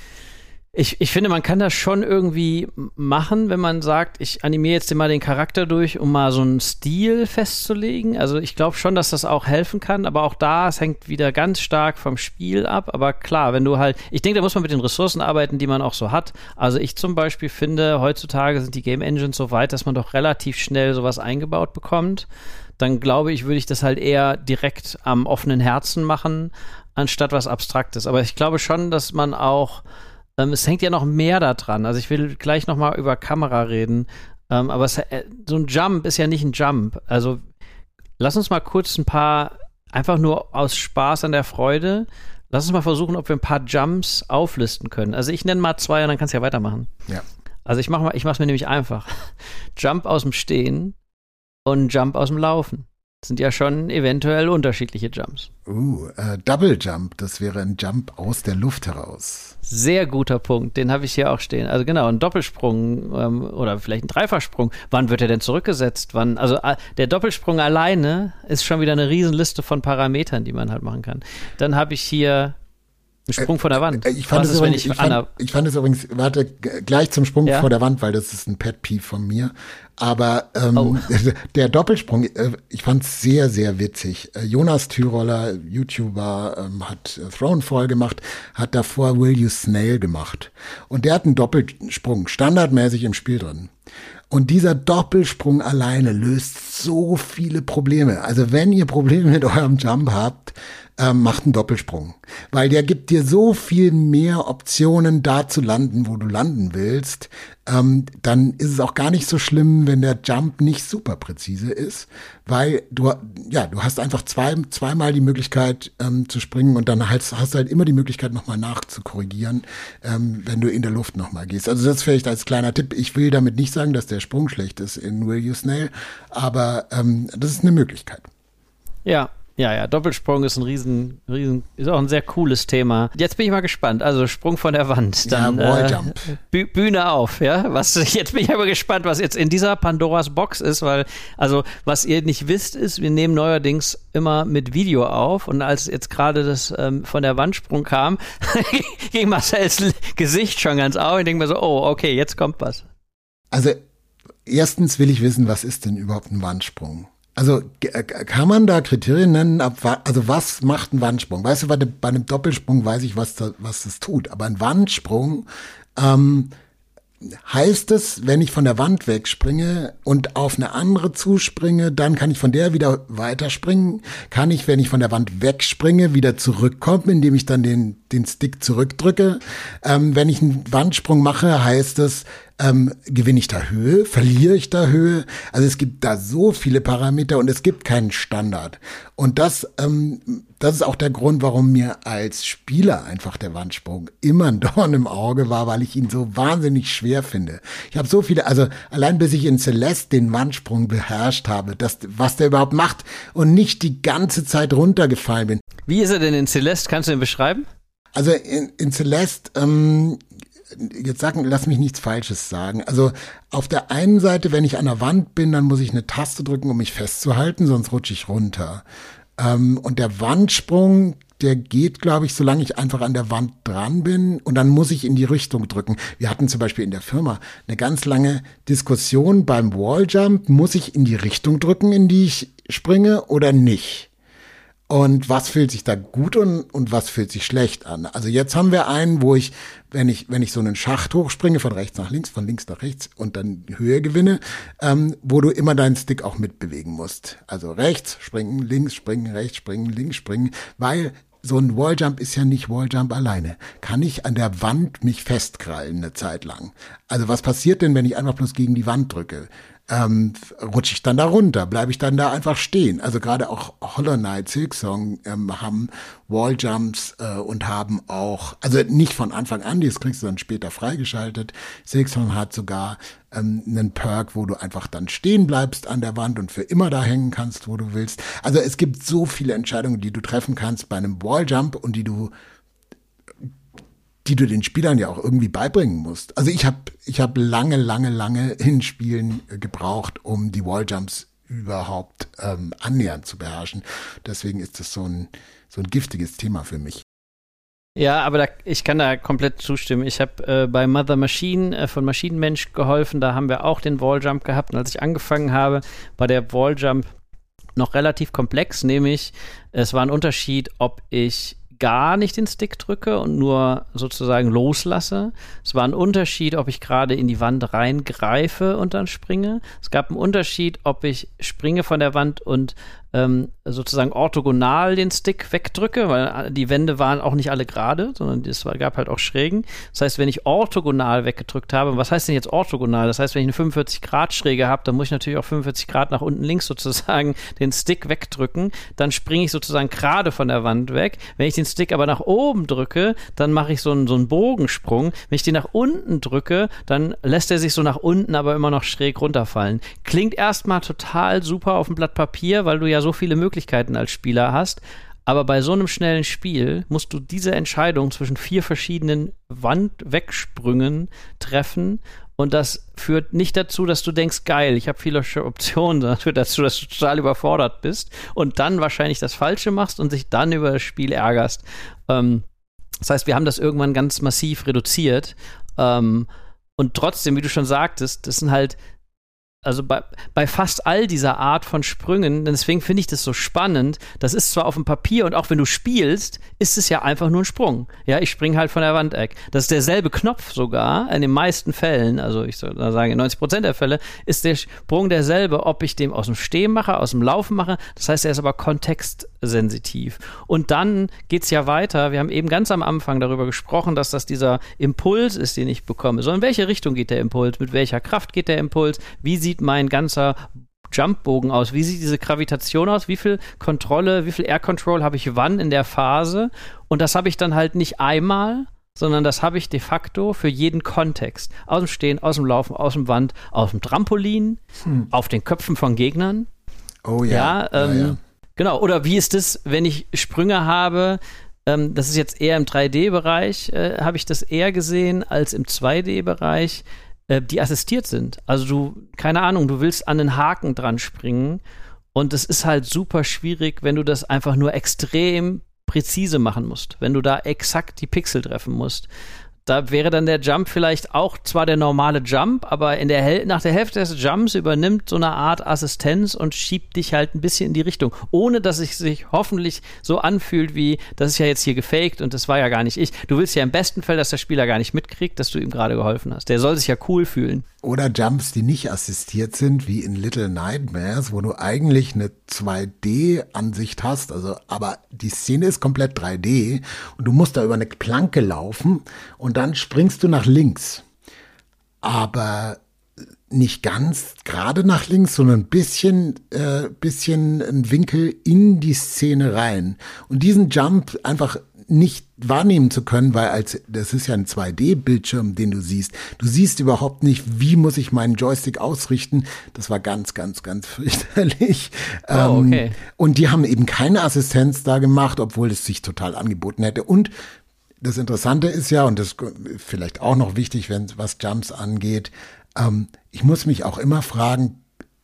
ich, ich finde, man kann das schon irgendwie machen, wenn man sagt, ich animiere jetzt mal den Charakter durch, um mal so einen Stil festzulegen. Also ich glaube schon, dass das auch helfen kann, aber auch da, es hängt wieder ganz stark vom Spiel ab. Aber klar, wenn du halt, ich denke, da muss man mit den Ressourcen arbeiten, die man auch so hat. Also ich zum Beispiel finde, heutzutage sind die Game Engines so weit, dass man doch relativ schnell sowas eingebaut bekommt. Dann glaube ich, würde ich das halt eher direkt am offenen Herzen machen, anstatt was Abstraktes. Aber ich glaube schon, dass man auch, ähm, es hängt ja noch mehr da dran. Also ich will gleich noch mal über Kamera reden. Ähm, aber es, äh, so ein Jump ist ja nicht ein Jump. Also lass uns mal kurz ein paar, einfach nur aus Spaß an der Freude, lass uns mal versuchen, ob wir ein paar Jumps auflisten können. Also ich nenne mal zwei und dann kannst du ja weitermachen. Ja. Also ich mache ich mach's mir nämlich einfach. Jump aus dem Stehen und Jump aus dem Laufen. Das sind ja schon eventuell unterschiedliche Jumps. Uh, äh, Double Jump, das wäre ein Jump aus der Luft heraus. Sehr guter Punkt, den habe ich hier auch stehen. Also genau, ein Doppelsprung ähm, oder vielleicht ein Dreifachsprung. Wann wird er denn zurückgesetzt? Wann? Also äh, der Doppelsprung alleine ist schon wieder eine Riesenliste von Parametern, die man halt machen kann. Dann habe ich hier einen Sprung äh, von der Wand. Äh, ich, fand Was es ist, übrigens, wenn ich, fand, ich fand es übrigens, warte, g- gleich zum Sprung ja? vor der Wand, weil das ist ein Pet-Peeve von mir. Aber ähm, oh. der Doppelsprung, äh, ich fand es sehr, sehr witzig. Äh, Jonas Tyroller, YouTuber, ähm, hat äh, Thronefall gemacht, hat davor Will You Snail gemacht. Und der hat einen Doppelsprung, standardmäßig im Spiel drin. Und dieser Doppelsprung alleine löst so viele Probleme. Also wenn ihr Probleme mit eurem Jump habt, ähm, macht einen Doppelsprung. Weil der gibt dir so viel mehr Optionen, da zu landen, wo du landen willst. Ähm, dann ist es auch gar nicht so schlimm, wenn der Jump nicht super präzise ist. Weil du, ja, du hast einfach zwei, zweimal die Möglichkeit ähm, zu springen und dann hast, hast du halt immer die Möglichkeit, nochmal nachzukorrigieren, ähm, wenn du in der Luft nochmal gehst. Also das vielleicht als kleiner Tipp. Ich will damit nicht sagen, dass der Sprung schlecht ist in Will You Snail, aber ähm, das ist eine Möglichkeit. Ja, ja, ja, Doppelsprung ist ein riesen, riesen, ist auch ein sehr cooles Thema. Jetzt bin ich mal gespannt. Also Sprung von der Wand, dann ja, Walljump. Äh, Büh- Bühne auf, ja. Was jetzt bin ich aber gespannt, was jetzt in dieser Pandoras Box ist, weil also was ihr nicht wisst ist, wir nehmen neuerdings immer mit Video auf und als jetzt gerade das ähm, von der Wandsprung kam, ging Marcells Gesicht schon ganz auf. Ich denke mir so, oh, okay, jetzt kommt was. Also erstens will ich wissen, was ist denn überhaupt ein Wandsprung? Also kann man da Kriterien nennen, ab, also was macht ein Wandsprung? Weißt du, bei einem Doppelsprung weiß ich, was, da, was das tut, aber ein Wandsprung ähm, heißt es, wenn ich von der Wand wegspringe und auf eine andere zuspringe, dann kann ich von der wieder weiterspringen. Kann ich, wenn ich von der Wand wegspringe, wieder zurückkommen, indem ich dann den, den Stick zurückdrücke. Ähm, wenn ich einen Wandsprung mache, heißt es, ähm, gewinne ich da Höhe, verliere ich da Höhe. Also es gibt da so viele Parameter und es gibt keinen Standard. Und das, ähm, das ist auch der Grund, warum mir als Spieler einfach der Wandsprung immer ein Dorn im Auge war, weil ich ihn so wahnsinnig schwer finde. Ich habe so viele, also allein bis ich in Celeste den Wandsprung beherrscht habe, das, was der überhaupt macht und nicht die ganze Zeit runtergefallen bin. Wie ist er denn in Celeste? Kannst du ihn beschreiben? Also in, in Celeste, ähm, jetzt sagen, lass mich nichts Falsches sagen. Also auf der einen Seite, wenn ich an der Wand bin, dann muss ich eine Taste drücken, um mich festzuhalten, sonst rutsche ich runter. Ähm, und der Wandsprung, der geht, glaube ich, solange ich einfach an der Wand dran bin und dann muss ich in die Richtung drücken. Wir hatten zum Beispiel in der Firma eine ganz lange Diskussion beim Walljump. Muss ich in die Richtung drücken, in die ich springe oder nicht? Und was fühlt sich da gut und, und was fühlt sich schlecht an? Also jetzt haben wir einen, wo ich, wenn ich, wenn ich so einen Schacht hochspringe, von rechts nach links, von links nach rechts und dann Höhe gewinne, ähm, wo du immer deinen Stick auch mitbewegen musst. Also rechts springen, links springen, rechts springen, links springen, weil so ein Walljump ist ja nicht Walljump alleine. Kann ich an der Wand mich festkrallen eine Zeit lang? Also was passiert denn, wenn ich einfach bloß gegen die Wand drücke? Ähm, rutsche ich dann da runter, bleibe ich dann da einfach stehen. Also gerade auch Hollow Knight, Silksong ähm, haben Walljumps äh, und haben auch, also nicht von Anfang an, das kriegst du dann später freigeschaltet. Silksong hat sogar ähm, einen Perk, wo du einfach dann stehen bleibst an der Wand und für immer da hängen kannst, wo du willst. Also es gibt so viele Entscheidungen, die du treffen kannst bei einem Walljump und die du die du den Spielern ja auch irgendwie beibringen musst. Also ich habe ich hab lange, lange, lange in Spielen gebraucht, um die Walljumps überhaupt ähm, annähernd zu beherrschen. Deswegen ist das so ein, so ein giftiges Thema für mich. Ja, aber da, ich kann da komplett zustimmen. Ich habe äh, bei Mother Machine äh, von Maschinenmensch geholfen, da haben wir auch den Walljump gehabt und als ich angefangen habe, war der Walljump noch relativ komplex, nämlich es war ein Unterschied, ob ich gar nicht den Stick drücke und nur sozusagen loslasse. Es war ein Unterschied, ob ich gerade in die Wand reingreife und dann springe. Es gab einen Unterschied, ob ich springe von der Wand und ähm, sozusagen orthogonal den Stick wegdrücke, weil die Wände waren auch nicht alle gerade, sondern es gab halt auch Schrägen. Das heißt, wenn ich orthogonal weggedrückt habe, was heißt denn jetzt orthogonal? Das heißt, wenn ich eine fünfundvierzig Grad Schräge habe, dann muss ich natürlich auch fünfundvierzig Grad nach unten links sozusagen den Stick wegdrücken. Dann springe ich sozusagen gerade von der Wand weg. Wenn ich den Stick aber nach oben drücke, dann mache ich so einen, so einen Bogensprung. Wenn ich den nach unten drücke, dann lässt er sich so nach unten aber immer noch schräg runterfallen. Klingt erstmal total super auf dem Blatt Papier, weil du ja so viele Möglichkeiten als Spieler hast. Aber bei so einem schnellen Spiel musst du diese Entscheidung zwischen vier verschiedenen Wandwegsprüngen treffen. Und das führt nicht dazu, dass du denkst, geil, ich habe viele Optionen, sondern führt dazu, dass du total überfordert bist und dann wahrscheinlich das Falsche machst und dich dann über das Spiel ärgerst. Ähm, das heißt, wir haben das irgendwann ganz massiv reduziert. Ähm, und trotzdem, wie du schon sagtest, das sind halt also bei, bei fast all dieser Art von Sprüngen, deswegen finde ich das so spannend, das ist zwar auf dem Papier und auch wenn du spielst, ist es ja einfach nur ein Sprung. Ja, ich springe halt von der Wand weg. Das ist derselbe Knopf sogar, in den meisten Fällen, also ich soll sagen, in neunzig Prozent der Fälle ist der Sprung derselbe, ob ich den aus dem Stehen mache, aus dem Laufen mache. Das heißt, er ist aber kontextsensitiv. Und dann geht's ja weiter. Wir haben eben ganz am Anfang darüber gesprochen, dass das dieser Impuls ist, den ich bekomme. So, in welche Richtung geht der Impuls? Mit welcher Kraft geht der Impuls? Wie sieht mein ganzer Jumpbogen aus? Wie sieht diese Gravitation aus? Wie viel Kontrolle, wie viel Air Control habe ich wann in der Phase? Und das habe ich dann halt nicht einmal, sondern das habe ich de facto für jeden Kontext. Aus dem Stehen, aus dem Laufen, aus dem Wand, aus dem Trampolin, hm. auf den Köpfen von Gegnern. Oh ja. Ja, ähm, ja, ja. Genau. Oder wie ist es, wenn ich Sprünge habe? Ähm, das ist jetzt eher im drei D-Bereich, äh, habe ich das eher gesehen als im zwei D-Bereich, die assistiert sind. Also du, keine Ahnung, du willst an den Haken dran springen und es ist halt super schwierig, wenn du das einfach nur extrem präzise machen musst, wenn du da exakt die Pixel treffen musst. Da wäre dann der Jump vielleicht auch zwar der normale Jump, aber in der Hel- nach der Hälfte des Jumps übernimmt so eine Art Assistenz und schiebt dich halt ein bisschen in die Richtung, ohne dass es sich hoffentlich so anfühlt wie, das ist ja jetzt hier gefaked und das war ja gar nicht ich. Du willst ja im besten Fall, dass der Spieler gar nicht mitkriegt, dass du ihm gerade geholfen hast. Der soll sich ja cool fühlen. Oder Jumps, die nicht assistiert sind, wie in Little Nightmares, wo du eigentlich eine zwei D-Ansicht hast, also aber die Szene ist komplett drei D und du musst da über eine Planke laufen und dann springst du nach links. Aber nicht ganz gerade nach links, sondern ein bisschen, äh, bisschen ein Winkel in die Szene rein. Und diesen Jump einfach nicht wahrnehmen zu können, weil als das ist ja ein zwei D-Bildschirm, den du siehst. Du siehst überhaupt nicht, wie muss ich meinen Joystick ausrichten. Das war ganz, ganz, ganz fürchterlich. Oh, okay. Ähm, und die haben eben keine Assistenz da gemacht, obwohl es sich total angeboten hätte. Und das Interessante ist ja, und das ist vielleicht auch noch wichtig, wenn was Jumps angeht, ähm, ich muss mich auch immer fragen,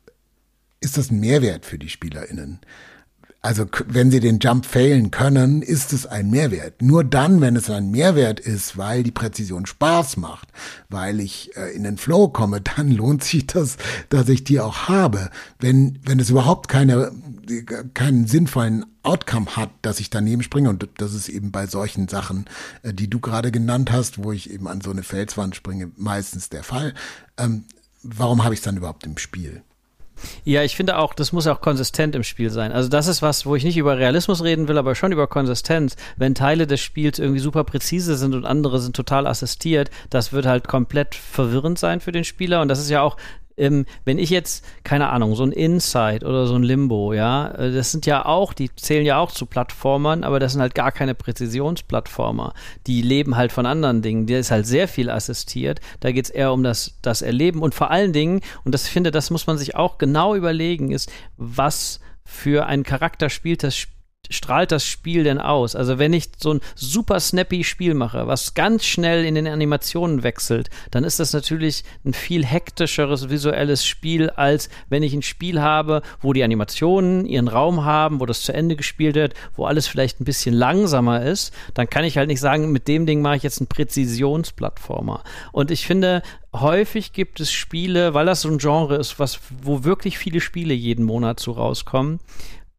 ist das ein Mehrwert für die SpielerInnen? Also wenn sie den Jump failen können, ist es ein Mehrwert. Nur dann, wenn es ein Mehrwert ist, weil die Präzision Spaß macht, weil ich äh, in den Flow komme, dann lohnt sich das, dass ich die auch habe. Wenn wenn es überhaupt keine keinen sinnvollen Outcome hat, dass ich daneben springe, und das ist eben bei solchen Sachen, äh, die du gerade genannt hast, wo ich eben an so eine Felswand springe, meistens der Fall. Ähm, warum habe ich es dann überhaupt im Spiel? Ja, ich finde auch, das muss auch konsistent im Spiel sein. Also das ist was, wo ich nicht über Realismus reden will, aber schon über Konsistenz. Wenn Teile des Spiels irgendwie super präzise sind und andere sind total assistiert, das wird halt komplett verwirrend sein für den Spieler. Und das ist ja auch, ähm, wenn ich jetzt, keine Ahnung, so ein Inside oder so ein Limbo, ja, das sind ja auch, die zählen ja auch zu Plattformern, aber das sind halt gar keine Präzisionsplattformer. Die leben halt von anderen Dingen. Der ist halt sehr viel assistiert. Da geht es eher um das, das Erleben und vor allen Dingen, und das finde, das muss man sich auch genau überlegen, ist, was für ein Charakter spielt das Spiel, strahlt das Spiel denn aus? Also wenn ich so ein super snappy Spiel mache, was ganz schnell in den Animationen wechselt, dann ist das natürlich ein viel hektischeres visuelles Spiel, als wenn ich ein Spiel habe, wo die Animationen ihren Raum haben, wo das zu Ende gespielt wird, wo alles vielleicht ein bisschen langsamer ist. Dann kann ich halt nicht sagen, mit dem Ding mache ich jetzt einen Präzisionsplattformer. Und ich finde, häufig gibt es Spiele, weil das so ein Genre ist, was, wo wirklich viele Spiele jeden Monat zu rauskommen,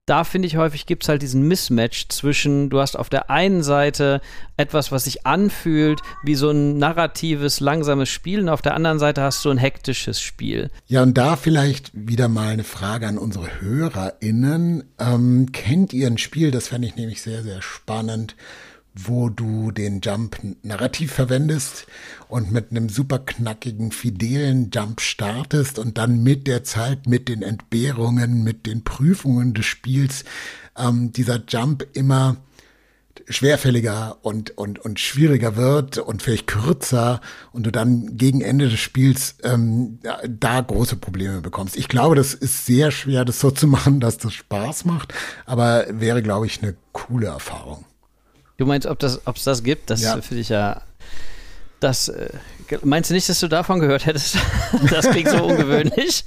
da finde ich häufig gibt es halt diesen Mismatch zwischen, du hast auf der einen Seite etwas, was sich anfühlt wie so ein narratives, langsames Spiel und auf der anderen Seite hast du ein hektisches Spiel. Ja, und da vielleicht wieder mal eine Frage an unsere HörerInnen. Ähm, kennt ihr ein Spiel, das fände ich nämlich sehr, sehr spannend, wo du den Jump narrativ verwendest und mit einem super knackigen, fidelen Jump startest und dann mit der Zeit, mit den Entbehrungen, mit den Prüfungen des Spiels, ähm, dieser Jump immer schwerfälliger und, und, und schwieriger wird und vielleicht kürzer und du dann gegen Ende des Spiels ähm, da, da große Probleme bekommst. Ich glaube, das ist sehr schwer, das so zu machen, dass das Spaß macht, aber wäre, glaube ich, eine coole Erfahrung. Du meinst, ob das, ob es das gibt? Das ja. finde ich ja. Das äh, meinst du nicht, dass du davon gehört hättest? Das klingt so ungewöhnlich.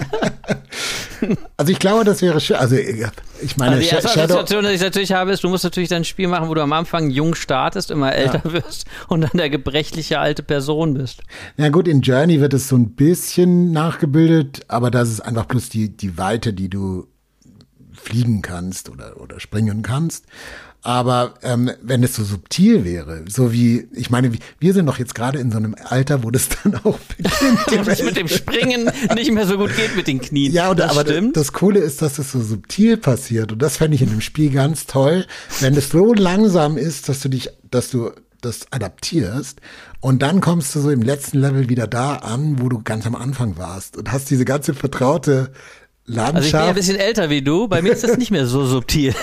Also ich glaube, das wäre schön. Also ich meine, also die erste Shadow- Assoziation, die ich natürlich habe, ist, du musst natürlich dein Spiel machen, wo du am Anfang jung startest, immer älter ja. wirst und dann der gebrechliche alte Person bist. Ja gut, in Journey wird es so ein bisschen nachgebildet, aber das ist einfach bloß die, die Weite, die du fliegen kannst oder, oder springen kannst. Aber ähm, wenn es so subtil wäre, so wie, ich meine, wir sind doch jetzt gerade in so einem Alter, wo das dann auch beginnt. Wo es mit dem Springen nicht mehr so gut geht mit den Knien. Ja, und, das aber stimmt. Das Coole ist, dass es so subtil passiert. Und das fände ich in dem Spiel ganz toll, wenn es so langsam ist, dass du dich, dass du das adaptierst. Und dann kommst du so im letzten Level wieder da an, wo du ganz am Anfang warst und hast diese ganze vertraute Landschaft. Also ich bin ja ein bisschen älter wie du, bei mir ist das nicht mehr so subtil.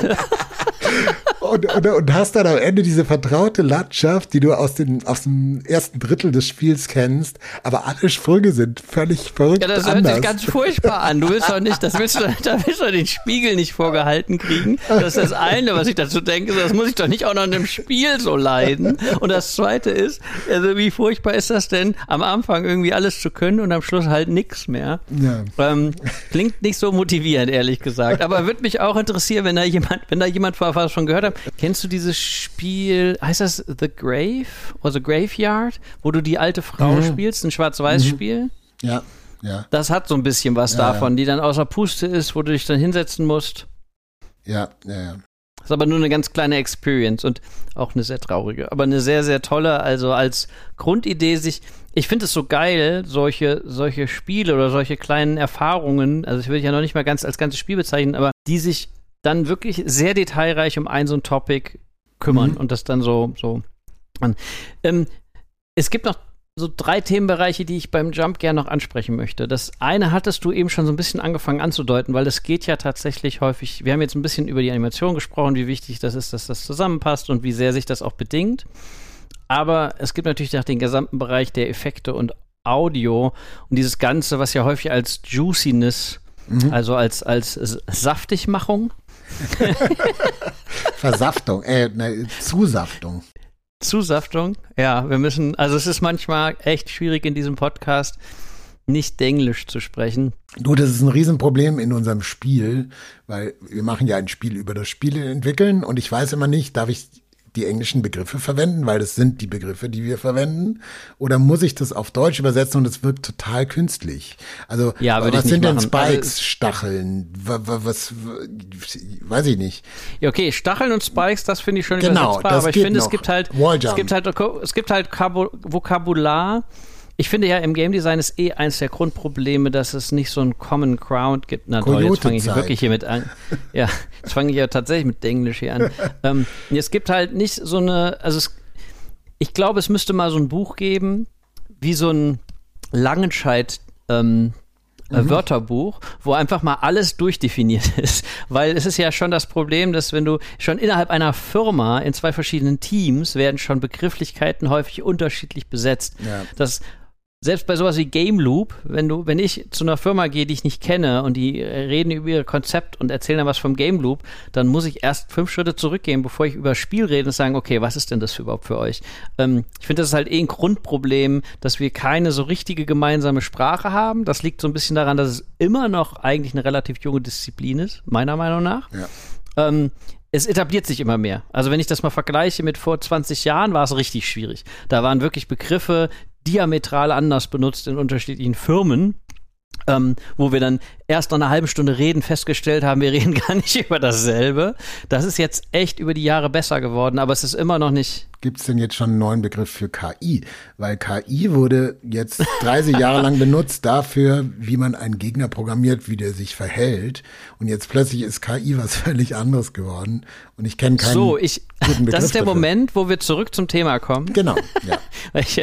Und, und, und hast dann am Ende diese vertraute Landschaft, die du aus, den, aus dem ersten Drittel des Spiels kennst, aber alle Sprünge sind völlig verrückt. Ja, das hört anders. sich ganz furchtbar an. Du willst doch nicht, das willst du, da willst du den Spiegel nicht vorgehalten kriegen. Das ist das eine, was ich dazu denke. Das muss ich doch nicht auch noch in einem Spiel so leiden. Und das zweite ist, also wie furchtbar ist das denn, am Anfang irgendwie alles zu können und am Schluss halt nichts mehr. Ja. Ähm, klingt nicht so motivierend, ehrlich gesagt. Aber würde mich auch interessieren, wenn da jemand, wenn da jemand was schon gehört hat. Kennst du dieses Spiel, heißt das The Grave oder The Graveyard, wo du die alte Frau mhm. spielst, ein Schwarz-Weiß-Spiel? Mhm. Ja, ja. Das hat so ein bisschen was ja, davon, ja. die dann außer Puste ist, wo du dich dann hinsetzen musst. Ja, ja, ja. Das ist aber nur eine ganz kleine Experience und auch eine sehr traurige, aber eine sehr, sehr tolle, also als Grundidee sich, ich finde es so geil, solche, solche Spiele oder solche kleinen Erfahrungen, also ich will ja noch nicht mal ganz als ganzes Spiel bezeichnen, aber die sich dann wirklich sehr detailreich um ein so ein Topic kümmern mhm. und das dann so, so an. Ähm, es gibt noch so drei Themenbereiche, die ich beim Jump gerne noch ansprechen möchte. Das eine hattest du eben schon so ein bisschen angefangen anzudeuten, weil es geht ja tatsächlich häufig, wir haben jetzt ein bisschen über die Animation gesprochen, wie wichtig das ist, dass das zusammenpasst und wie sehr sich das auch bedingt. Aber es gibt natürlich noch den gesamten Bereich der Effekte und Audio und dieses Ganze, was ja häufig als Juiciness, mhm. also als, als Saftigmachung Versaftung, äh, ne, Zusaftung. Zusaftung, ja, wir müssen, also es ist manchmal echt schwierig in diesem Podcast nicht Englisch zu sprechen. Du, das ist ein Riesenproblem in unserem Spiel, weil wir machen ja ein Spiel über das Spiele entwickeln und ich weiß immer nicht, darf ich die englischen Begriffe verwenden, weil das sind die Begriffe, die wir verwenden, oder muss ich das auf Deutsch übersetzen und es wirkt total künstlich? Also, ja, was sind denn machen. Spikes, also, Stacheln, was, was, weiß ich nicht. Ja, okay, Stacheln und Spikes, das finde ich schon genau, übersetzbar, aber ich finde, es gibt halt, Walljump. es gibt halt, es gibt halt Vokabular. Ich finde ja, im Game Design ist eh eins der Grundprobleme, dass es nicht so einen Common Ground gibt. Na toll, jetzt fange ich wirklich hier mit an. Ja, jetzt fange ich ja tatsächlich mit Englisch hier an. ähm, es gibt halt nicht so eine, also es, ich glaube, es müsste mal so ein Buch geben, wie so ein Langenscheidt ähm, äh, mhm. Wörterbuch, wo einfach mal alles durchdefiniert ist. Weil es ist ja schon das Problem, dass wenn du schon innerhalb einer Firma in zwei verschiedenen Teams werden schon Begrifflichkeiten häufig unterschiedlich besetzt. Ja. Das Selbst bei sowas wie Game Loop, wenn du, wenn ich zu einer Firma gehe, die ich nicht kenne und die reden über ihr Konzept und erzählen dann was vom Game Loop, dann muss ich erst fünf Schritte zurückgehen, bevor ich über das Spiel rede und sagen, okay, was ist denn das für überhaupt für euch? Ähm, ich finde, das ist halt eh ein Grundproblem, dass wir keine so richtige gemeinsame Sprache haben. Das liegt so ein bisschen daran, dass es immer noch eigentlich eine relativ junge Disziplin ist, meiner Meinung nach. Ja. Ähm, Es etabliert sich immer mehr. Also wenn ich das mal vergleiche mit vor zwanzig Jahren, war es richtig schwierig. Da waren wirklich Begriffe diametral anders benutzt in unterschiedlichen Firmen. Ähm, wo wir dann erst nach einer halben Stunde reden festgestellt haben, wir reden gar nicht über dasselbe. Das ist jetzt echt über die Jahre besser geworden, aber es ist immer noch nicht. Gibt es denn jetzt schon einen neuen Begriff für K I? Weil K I wurde jetzt dreißig Jahre lang benutzt dafür, wie man einen Gegner programmiert, wie der sich verhält. Und jetzt plötzlich ist K I was völlig anderes geworden. Und ich kenne keinen so, ich, guten Begriff das ist der dafür. Moment, wo wir zurück zum Thema kommen. Genau, ja. Weil ich,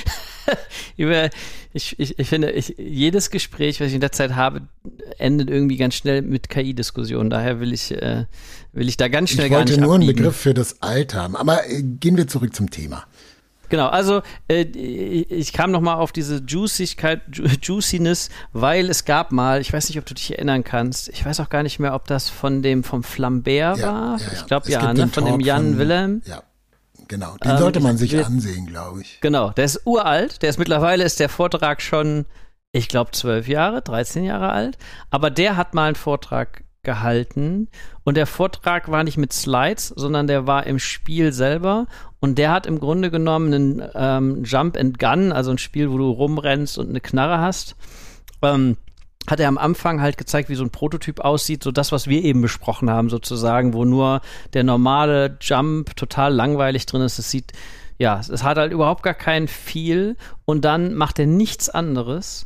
über, ich, ich, ich finde, ich, jedes Gespräch, was ich in der Zeit habe, endet irgendwie ganz schnell mit K I-Diskussionen. Daher will ich, äh, will ich da ganz schnell ich gar nicht wollte nur abbiegen. einen Begriff für das Alter haben. Aber äh, gehen wir zurück zum Thema. Genau, also äh, ich kam noch mal auf diese Juicigkeit, Ju- Juiciness, weil es gab mal, ich weiß nicht, ob du dich erinnern kannst, ich weiß auch gar nicht mehr, ob das von dem vom Flambert Ja, war. ja, ja. Ich glaube Es ja, gibt ne? den Von dem Talk Jan von- Willem. Ja, genau. Den Ähm, sollte man ich sich will- ansehen, glaube ich. Genau, der ist uralt, der ist mittlerweile ist der Vortrag schon, ich glaube, zwölf Jahre, dreizehn Jahre alt, aber der hat mal einen Vortrag gehalten und der Vortrag war nicht mit Slides, sondern der war im Spiel selber und der hat im Grunde genommen einen ähm, Jump and Gun, also ein Spiel, wo du rumrennst und eine Knarre hast, ähm, hat er am Anfang halt gezeigt, wie so ein Prototyp aussieht, so das, was wir eben besprochen haben sozusagen, wo nur der normale Jump total langweilig drin ist. Es sieht, ja, es hat halt überhaupt gar kein Feel und dann macht er nichts anderes,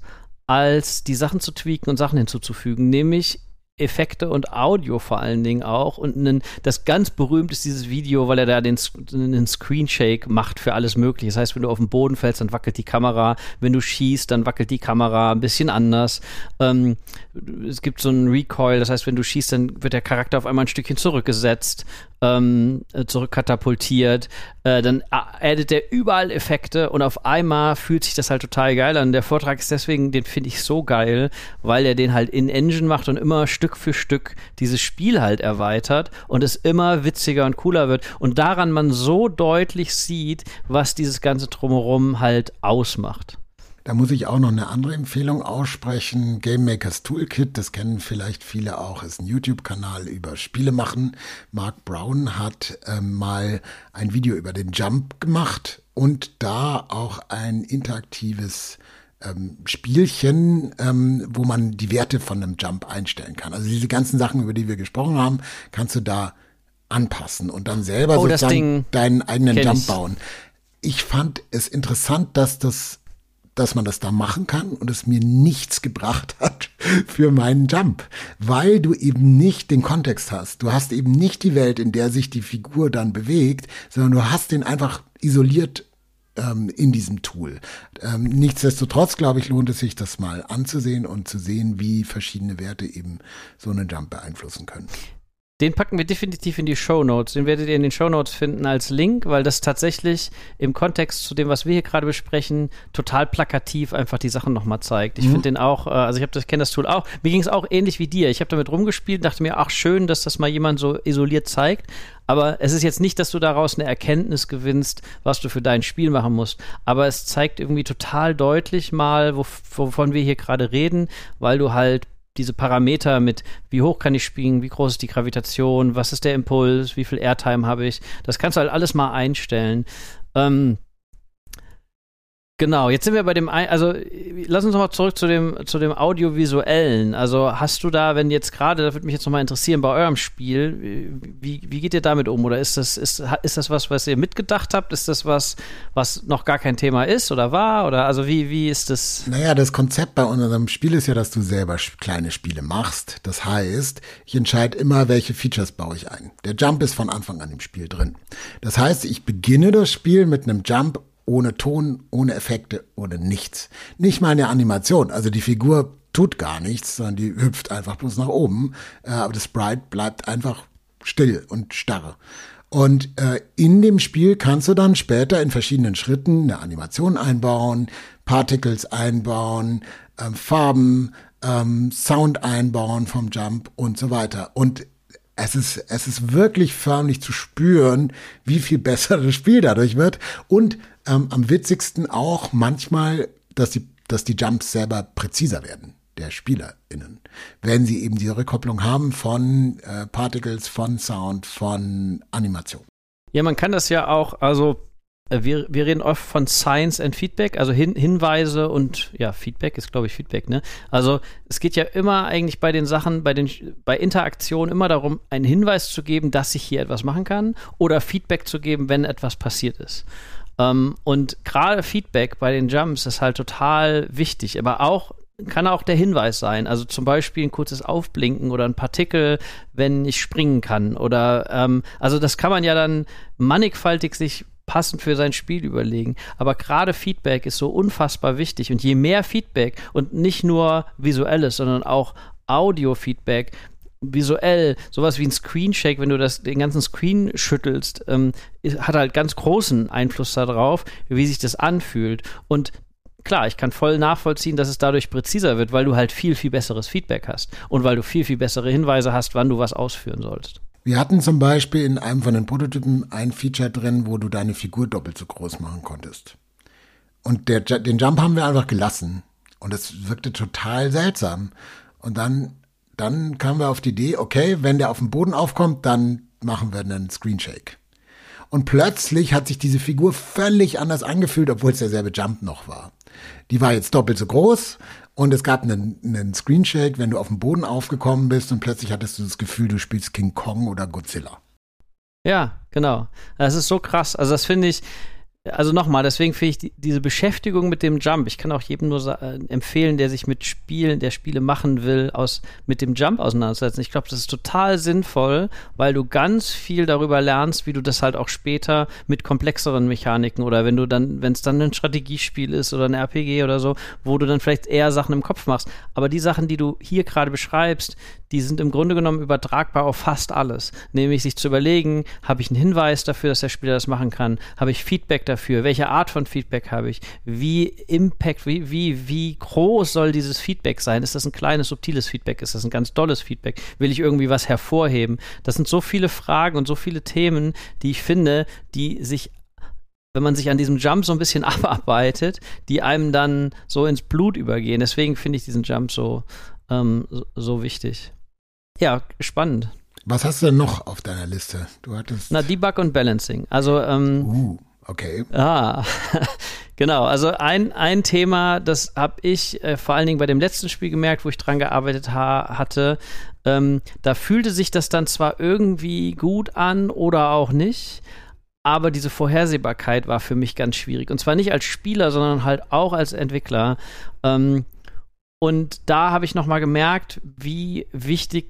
als die Sachen zu tweaken und Sachen hinzuzufügen, nämlich Effekte und Audio vor allen Dingen auch und einen, das ganz berühmt ist dieses Video, weil er da den, den Screenshake macht für alles Mögliche. Das heißt, wenn du auf den Boden fällst, dann wackelt die Kamera, wenn du schießt, dann wackelt die Kamera ein bisschen anders. Ähm, es gibt so einen Recoil, das heißt, wenn du schießt, dann wird der Charakter auf einmal ein Stückchen zurückgesetzt, ähm, zurückkatapultiert, äh, dann addet er überall Effekte und auf einmal fühlt sich das halt total geil an. Der Vortrag ist deswegen, den finde ich so geil, weil er den halt in Engine macht und immer Stück für Stück dieses Spiel halt erweitert und es immer witziger und cooler wird und daran man so deutlich sieht, was dieses ganze Drumherum halt ausmacht. Da muss ich auch noch eine andere Empfehlung aussprechen. Game Makers Toolkit, das kennen vielleicht viele auch, ist ein YouTube-Kanal über Spiele machen. Mark Brown hat ähm, mal ein Video über den Jump gemacht und da auch ein interaktives ähm, Spielchen, ähm, wo man die Werte von einem Jump einstellen kann. Also diese ganzen Sachen, über die wir gesprochen haben, kannst du da anpassen und dann selber Oh, das sozusagen Ding deinen eigenen kenn Jump ich. bauen. Ich fand es interessant, dass das dass man das da machen kann und es mir nichts gebracht hat für meinen Jump, weil du eben nicht den Kontext hast. Du hast eben nicht die Welt, in der sich die Figur dann bewegt, sondern du hast den einfach isoliert ähm, in diesem Tool. Ähm, nichtsdestotrotz, glaube ich, lohnt es sich, das mal anzusehen und zu sehen, wie verschiedene Werte eben so einen Jump beeinflussen können. Den packen wir definitiv in die Shownotes. Den werdet ihr in den Shownotes finden als Link, weil das tatsächlich im Kontext zu dem, was wir hier gerade besprechen, total plakativ einfach die Sachen nochmal zeigt. Ich mhm. finde den auch, also ich habe das, kenne das Tool auch. Mir ging es auch ähnlich wie dir. Ich habe damit rumgespielt, dachte mir, ach schön, dass das mal jemand so isoliert zeigt. Aber es ist jetzt nicht, dass du daraus eine Erkenntnis gewinnst, was du für dein Spiel machen musst. Aber es zeigt irgendwie total deutlich mal, wovon wir hier gerade reden, weil du halt diese Parameter mit, wie hoch kann ich springen, wie groß ist die Gravitation, was ist der Impuls, wie viel Airtime habe ich, das kannst du halt alles mal einstellen. Ähm, genau, jetzt sind wir bei dem, ein- also lass uns noch mal zurück zu dem, zu dem Audiovisuellen. Also hast du da, wenn jetzt gerade, da würde mich jetzt noch mal interessieren, bei eurem Spiel, wie, wie geht ihr damit um? Oder ist das, ist, ist das was, was ihr mitgedacht habt? Ist das was, was noch gar kein Thema ist oder war? Oder also wie, wie ist das? Naja, das Konzept bei unserem Spiel ist ja, dass du selber kleine Spiele machst. Das heißt, ich entscheide immer, welche Features baue ich ein. Der Jump ist von Anfang an im Spiel drin. Das heißt, ich beginne das Spiel mit einem Jump ohne Ton, ohne Effekte, ohne nichts. Nicht mal eine Animation. Also die Figur tut gar nichts, sondern die hüpft einfach bloß nach oben. Äh, aber das Sprite bleibt einfach still und starr. Und äh, in dem Spiel kannst du dann später in verschiedenen Schritten eine Animation einbauen, Particles einbauen, äh, Farben, ähm, Sound einbauen vom Jump und so weiter. Und es ist, es ist wirklich förmlich zu spüren, wie viel besser das Spiel dadurch wird. Und ähm, am witzigsten auch manchmal, dass die, dass die Jumps selber präziser werden, der SpielerInnen. Wenn sie eben diese Rückkopplung haben von äh, Particles, von Sound, von Animation. Ja, man kann das ja auch, also Wir, wir reden oft von Science and Feedback, also Hin- Hinweise und ja, Feedback ist, glaube ich, Feedback, ne? Also es geht ja immer eigentlich bei den Sachen, bei den bei Interaktion immer darum, einen Hinweis zu geben, dass ich hier etwas machen kann oder Feedback zu geben, wenn etwas passiert ist. Um, und gerade Feedback bei den Jumps ist halt total wichtig, aber auch kann auch der Hinweis sein, also zum Beispiel ein kurzes Aufblinken oder ein Partikel, wenn ich springen kann oder ähm, also das kann man ja dann mannigfaltig sich passend für sein Spiel überlegen. Aber gerade Feedback ist so unfassbar wichtig. Und je mehr Feedback und nicht nur visuelles, sondern auch Audio-Feedback, visuell, sowas wie ein Screenshake, wenn du das, den ganzen Screen schüttelst, ähm, hat halt ganz großen Einfluss darauf, wie sich das anfühlt. Und klar, ich kann voll nachvollziehen, dass es dadurch präziser wird, weil du halt viel, viel besseres Feedback hast und weil du viel, viel bessere Hinweise hast, wann du was ausführen sollst. Wir hatten zum Beispiel in einem von den Prototypen ein Feature drin, wo du deine Figur doppelt so groß machen konntest. Und der, den Jump haben wir einfach gelassen. Und es wirkte total seltsam. Und dann, dann kamen wir auf die Idee, okay, wenn der auf dem Boden aufkommt, dann machen wir einen Screenshake. Und plötzlich hat sich diese Figur völlig anders angefühlt, obwohl es derselbe Jump noch war. Die war jetzt doppelt so groß. Und es gab einen, einen Screenshake, wenn du auf dem Boden aufgekommen bist und plötzlich hattest du das Gefühl, du spielst King Kong oder Godzilla. Ja, genau. Das ist so krass. Also das finde ich, also nochmal, deswegen finde ich die, diese Beschäftigung mit dem Jump, ich kann auch jedem nur äh, empfehlen, der sich mit Spielen, der Spiele machen will, aus, mit dem Jump auseinandersetzen. Ich glaube, das ist total sinnvoll, weil du ganz viel darüber lernst, wie du das halt auch später mit komplexeren Mechaniken oder wenn du dann, wenn es dann ein Strategiespiel ist oder ein R P G oder so, wo du dann vielleicht eher Sachen im Kopf machst. Aber die Sachen, die du hier gerade beschreibst, die sind im Grunde genommen übertragbar auf fast alles. Nämlich sich zu überlegen, habe ich einen Hinweis dafür, dass der Spieler das machen kann? Habe ich Feedback dafür? Welche Art von Feedback habe ich? Wie Impact, wie, wie, wie groß soll dieses Feedback sein? Ist das ein kleines, subtiles Feedback? Ist das ein ganz dolles Feedback? Will ich irgendwie was hervorheben? Das sind so viele Fragen und so viele Themen, die ich finde, die sich, wenn man sich an diesem Jump so ein bisschen abarbeitet, die einem dann so ins Blut übergehen. Deswegen finde ich diesen Jump so, ähm, so, so wichtig. Ja, spannend. Was hast du denn noch auf deiner Liste? Du hattest Na, Debug und Balancing. Also, ähm, Uh, okay. Ah, genau. Also ein, ein Thema, das habe ich äh, vor allen Dingen bei dem letzten Spiel gemerkt, wo ich dran gearbeitet ha- hatte. Ähm, da fühlte sich das dann zwar irgendwie gut an oder auch nicht, aber diese Vorhersehbarkeit war für mich ganz schwierig. Und zwar nicht als Spieler, sondern halt auch als Entwickler. Ähm, Und da habe ich nochmal gemerkt, wie wichtig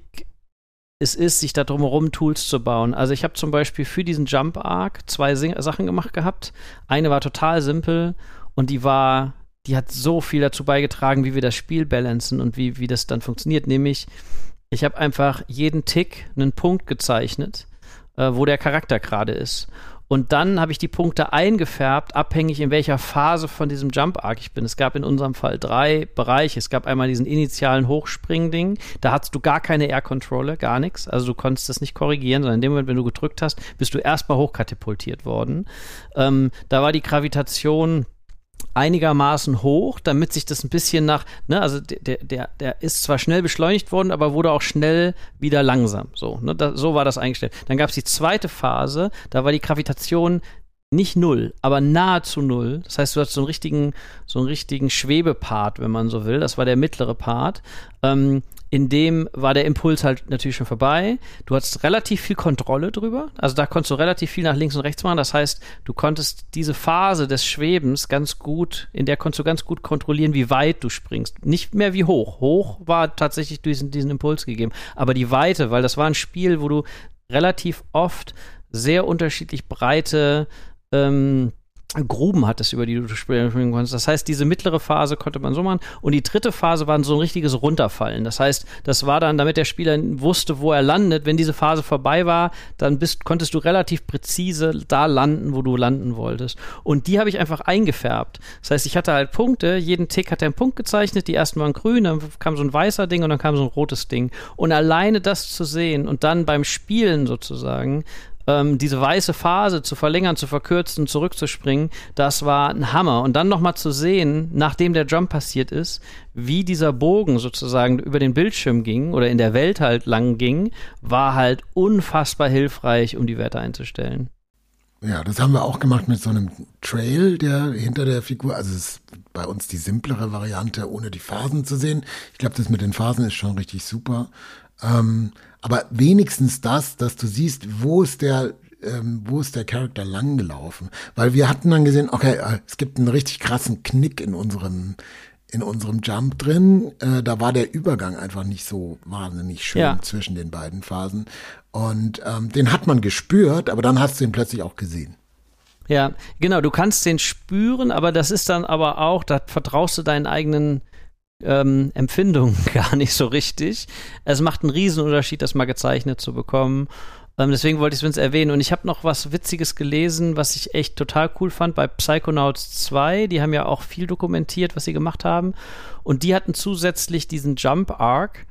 es ist, sich da drumherum Tools zu bauen. Also ich habe zum Beispiel für diesen Jump Arc zwei Sing- Sachen gemacht gehabt. Eine war total simpel und die war, die hat so viel dazu beigetragen, wie wir das Spiel balancen und wie, wie das dann funktioniert. Nämlich, ich habe einfach jeden Tick einen Punkt gezeichnet, äh, wo der Charakter gerade ist. Und dann habe ich die Punkte eingefärbt, abhängig in welcher Phase von diesem Jump-Arc ich bin. Es gab in unserem Fall drei Bereiche. Es gab einmal diesen initialen Hochspring-Ding. Da hattest du gar keine Air-Controller, gar nichts. Also du konntest das nicht korrigieren, sondern in dem Moment, wenn du gedrückt hast, bist du erstmal hochkatapultiert worden. Ähm, da war die Gravitation einigermaßen hoch, damit sich das ein bisschen nach, ne, also der, der, der ist zwar schnell beschleunigt worden, aber wurde auch schnell wieder langsam. So, ne, da, so war das eingestellt. Dann gab es die zweite Phase, da war die Gravitation nicht null, aber nahezu null. Das heißt, du hast so einen richtigen, so einen richtigen Schwebepart, wenn man so will. Das war der mittlere Part. Ähm, in dem war der Impuls halt natürlich schon vorbei. Du hattest relativ viel Kontrolle drüber. Also da konntest du relativ viel nach links und rechts machen. Das heißt, du konntest diese Phase des Schwebens ganz gut, in der konntest du ganz gut kontrollieren, wie weit du springst. Nicht mehr wie hoch. Hoch war tatsächlich diesen, diesen Impuls gegeben. Aber die Weite, weil das war ein Spiel, wo du relativ oft sehr unterschiedlich breite ähm, Gruben hattest, über die du springen konntest. Das heißt, diese mittlere Phase konnte man so machen und die dritte Phase war so ein richtiges Runterfallen. Das heißt, das war dann, damit der Spieler wusste, wo er landet. Wenn diese Phase vorbei war, dann bist, konntest du relativ präzise da landen, wo du landen wolltest. Und die habe ich einfach eingefärbt. Das heißt, ich hatte halt Punkte, jeden Tick hat er einen Punkt gezeichnet, die ersten waren grün, dann kam so ein weißer Ding und dann kam so ein rotes Ding. Und alleine das zu sehen und dann beim Spielen sozusagen Ähm, diese weiße Phase zu verlängern, zu verkürzen, zurückzuspringen, das war ein Hammer. Und dann nochmal zu sehen, nachdem der Jump passiert ist, wie dieser Bogen sozusagen über den Bildschirm ging oder in der Welt halt lang ging, war halt unfassbar hilfreich, um die Werte einzustellen. Ja, das haben wir auch gemacht mit so einem Trail, der hinter der Figur, also es ist bei uns die simplere Variante, ohne die Phasen zu sehen. Ich glaube, das mit den Phasen ist schon richtig super. Ähm, aber wenigstens das, dass du siehst, wo ist der, ähm, wo ist der Charakter langgelaufen. Weil wir hatten dann gesehen, okay, äh, es gibt einen richtig krassen Knick in unserem in unserem Jump drin. Äh, da war der Übergang einfach nicht so wahnsinnig schön ja. zwischen den beiden Phasen. Und ähm, den hat man gespürt, aber dann hast du ihn plötzlich auch gesehen. Ja, genau, du kannst den spüren, aber das ist dann aber auch, da vertraust du deinen eigenen ähm, Empfindungen gar nicht so richtig. Es macht einen Riesenunterschied, das mal gezeichnet zu bekommen. Ähm, deswegen wollte ich es Vince erwähnen. Und ich habe noch was Witziges gelesen, was ich echt total cool fand bei Psychonauts zwei. Die haben ja auch viel dokumentiert, was sie gemacht haben. Und die hatten zusätzlich diesen Jump Arc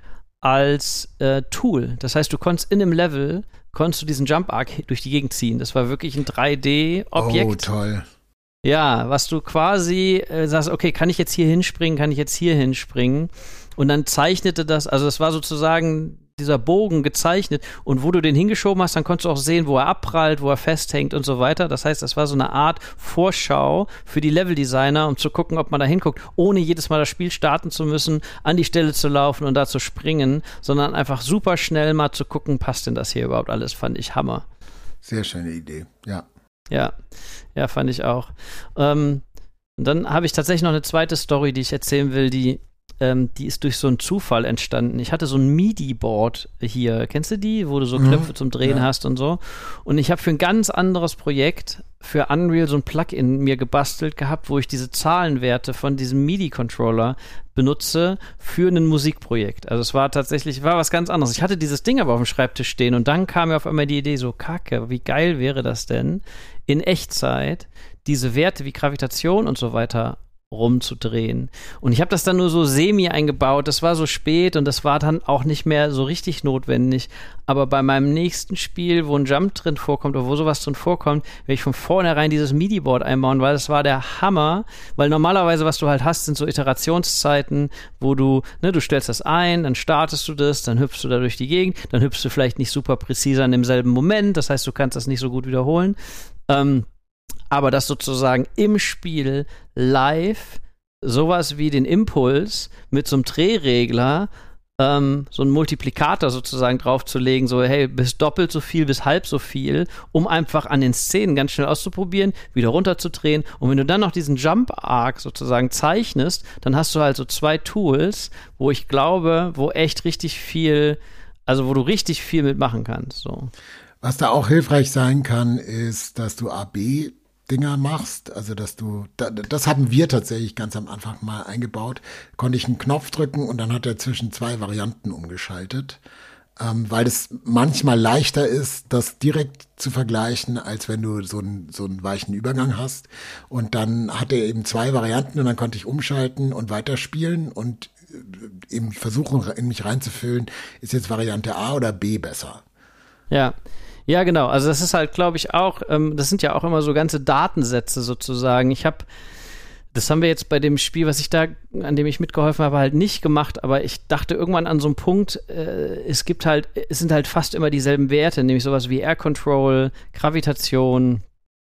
als äh, Tool. Das heißt, du konntest in einem Level, konntest du diesen Jump Arc durch die Gegend ziehen. Das war wirklich ein drei D-Objekt. Oh, toll. Ja, was du quasi äh, sagst, okay, kann ich jetzt hier hinspringen, kann ich jetzt hier hinspringen? Und dann zeichnete das, also das war sozusagen dieser Bogen gezeichnet und wo du den hingeschoben hast, dann konntest du auch sehen, wo er abprallt, wo er festhängt und so weiter. Das heißt, das war so eine Art Vorschau für die Leveldesigner, um zu gucken, ob man da hinguckt, ohne jedes Mal das Spiel starten zu müssen, an die Stelle zu laufen und da zu springen, sondern einfach super schnell mal zu gucken, passt denn das hier überhaupt alles, fand ich Hammer. Sehr schöne Idee, ja. Ja, ja, fand ich auch. Ähm, und dann habe ich tatsächlich noch eine zweite Story, die ich erzählen will, die Ähm, die ist durch so einen Zufall entstanden. Ich hatte so ein MIDI-Board hier. Kennst du die? Wo du so Knöpfe mhm, zum Drehen ja. hast und so. Und ich habe für ein ganz anderes Projekt für Unreal so ein Plugin mir gebastelt gehabt, wo ich diese Zahlenwerte von diesem MIDI-Controller benutze für ein Musikprojekt. Also es war tatsächlich, war was ganz anderes. Ich hatte dieses Ding aber auf dem Schreibtisch stehen und dann kam mir auf einmal die Idee so, kacke, wie geil wäre das denn, in Echtzeit diese Werte wie Gravitation und so weiter rumzudrehen. Und ich habe das dann nur so semi eingebaut. Das war so spät und das war dann auch nicht mehr so richtig notwendig. Aber bei meinem nächsten Spiel, wo ein Jump drin vorkommt oder wo sowas drin vorkommt, werde ich von vornherein dieses MIDI-Board einbauen, weil das war der Hammer. Weil normalerweise, was du halt hast, sind so Iterationszeiten, wo du, ne, du stellst das ein, dann startest du das, dann hüpfst du da durch die Gegend, dann hüpfst du vielleicht nicht super präzise an demselben Moment. Das heißt, du kannst das nicht so gut wiederholen. Ähm, aber das sozusagen im Spiel live sowas wie den Impuls mit so einem Drehregler, ähm, so einen Multiplikator sozusagen draufzulegen, so hey, bis doppelt so viel, bis halb so viel, um einfach an den Szenen ganz schnell auszuprobieren, wieder runterzudrehen. Und wenn du dann noch diesen Jump-Arc sozusagen zeichnest, dann hast du halt so zwei Tools, wo ich glaube, wo echt richtig viel, also wo du richtig viel mitmachen kannst. So. Was da auch hilfreich sein kann, ist, dass du A B Dinger machst, also dass du, das haben wir tatsächlich ganz am Anfang mal eingebaut, konnte ich einen Knopf drücken und dann hat er zwischen zwei Varianten umgeschaltet, ähm, weil es manchmal leichter ist, das direkt zu vergleichen, als wenn du so einen, so einen weichen Übergang hast und dann hat er eben zwei Varianten und dann konnte ich umschalten und weiterspielen und eben versuchen, in mich reinzufüllen, ist jetzt Variante A oder B besser. Ja. Ja, genau. Also das ist halt, glaube ich, auch, ähm, das sind ja auch immer so ganze Datensätze sozusagen. Ich habe, das haben wir jetzt bei dem Spiel, was ich da, an dem ich mitgeholfen habe, halt nicht gemacht, aber ich dachte irgendwann an so einem Punkt, äh, es gibt halt, es sind halt fast immer dieselben Werte, nämlich sowas wie Air Control, Gravitation,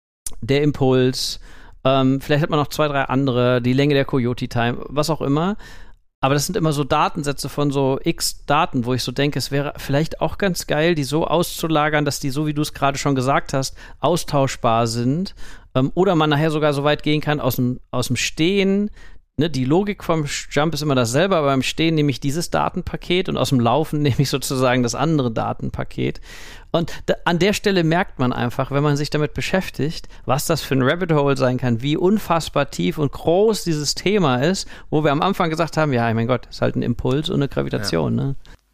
der Impuls, ähm, vielleicht hat man noch zwei, drei andere, die Länge der Coyote Time, was auch immer. Aber das sind immer so Datensätze von so x Daten, wo ich so denke, es wäre vielleicht auch ganz geil, die so auszulagern, dass die, so wie du es gerade schon gesagt hast, austauschbar sind. Ähm, oder man nachher sogar so weit gehen kann, aus dem, aus dem Stehen, ne, die Logik vom Jump ist immer dasselbe, aber beim Stehen nehme ich dieses Datenpaket und aus dem Laufen nehme ich sozusagen das andere Datenpaket. Und da, an der Stelle merkt man einfach, wenn man sich damit beschäftigt, was das für ein Rabbit Hole sein kann, wie unfassbar tief und groß dieses Thema ist, wo wir am Anfang gesagt haben, ja, mein Gott, ist halt ein Impuls und eine Gravitation, ja. ne?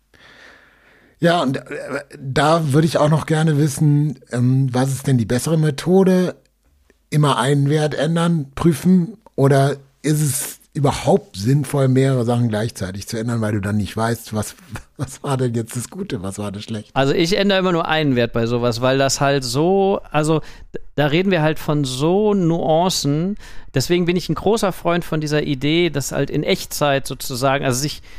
Ja, und äh, da würde ich auch noch gerne wissen, ähm, was ist denn die bessere Methode? Immer einen Wert ändern, prüfen, oder ist es überhaupt sinnvoll, mehrere Sachen gleichzeitig zu ändern, weil du dann nicht weißt, was, was war denn jetzt das Gute, was war das Schlechte? Also ich ändere immer nur einen Wert bei sowas, weil das halt so, also da reden wir halt von so Nuancen, deswegen bin ich ein großer Freund von dieser Idee, dass halt in Echtzeit sozusagen, also sich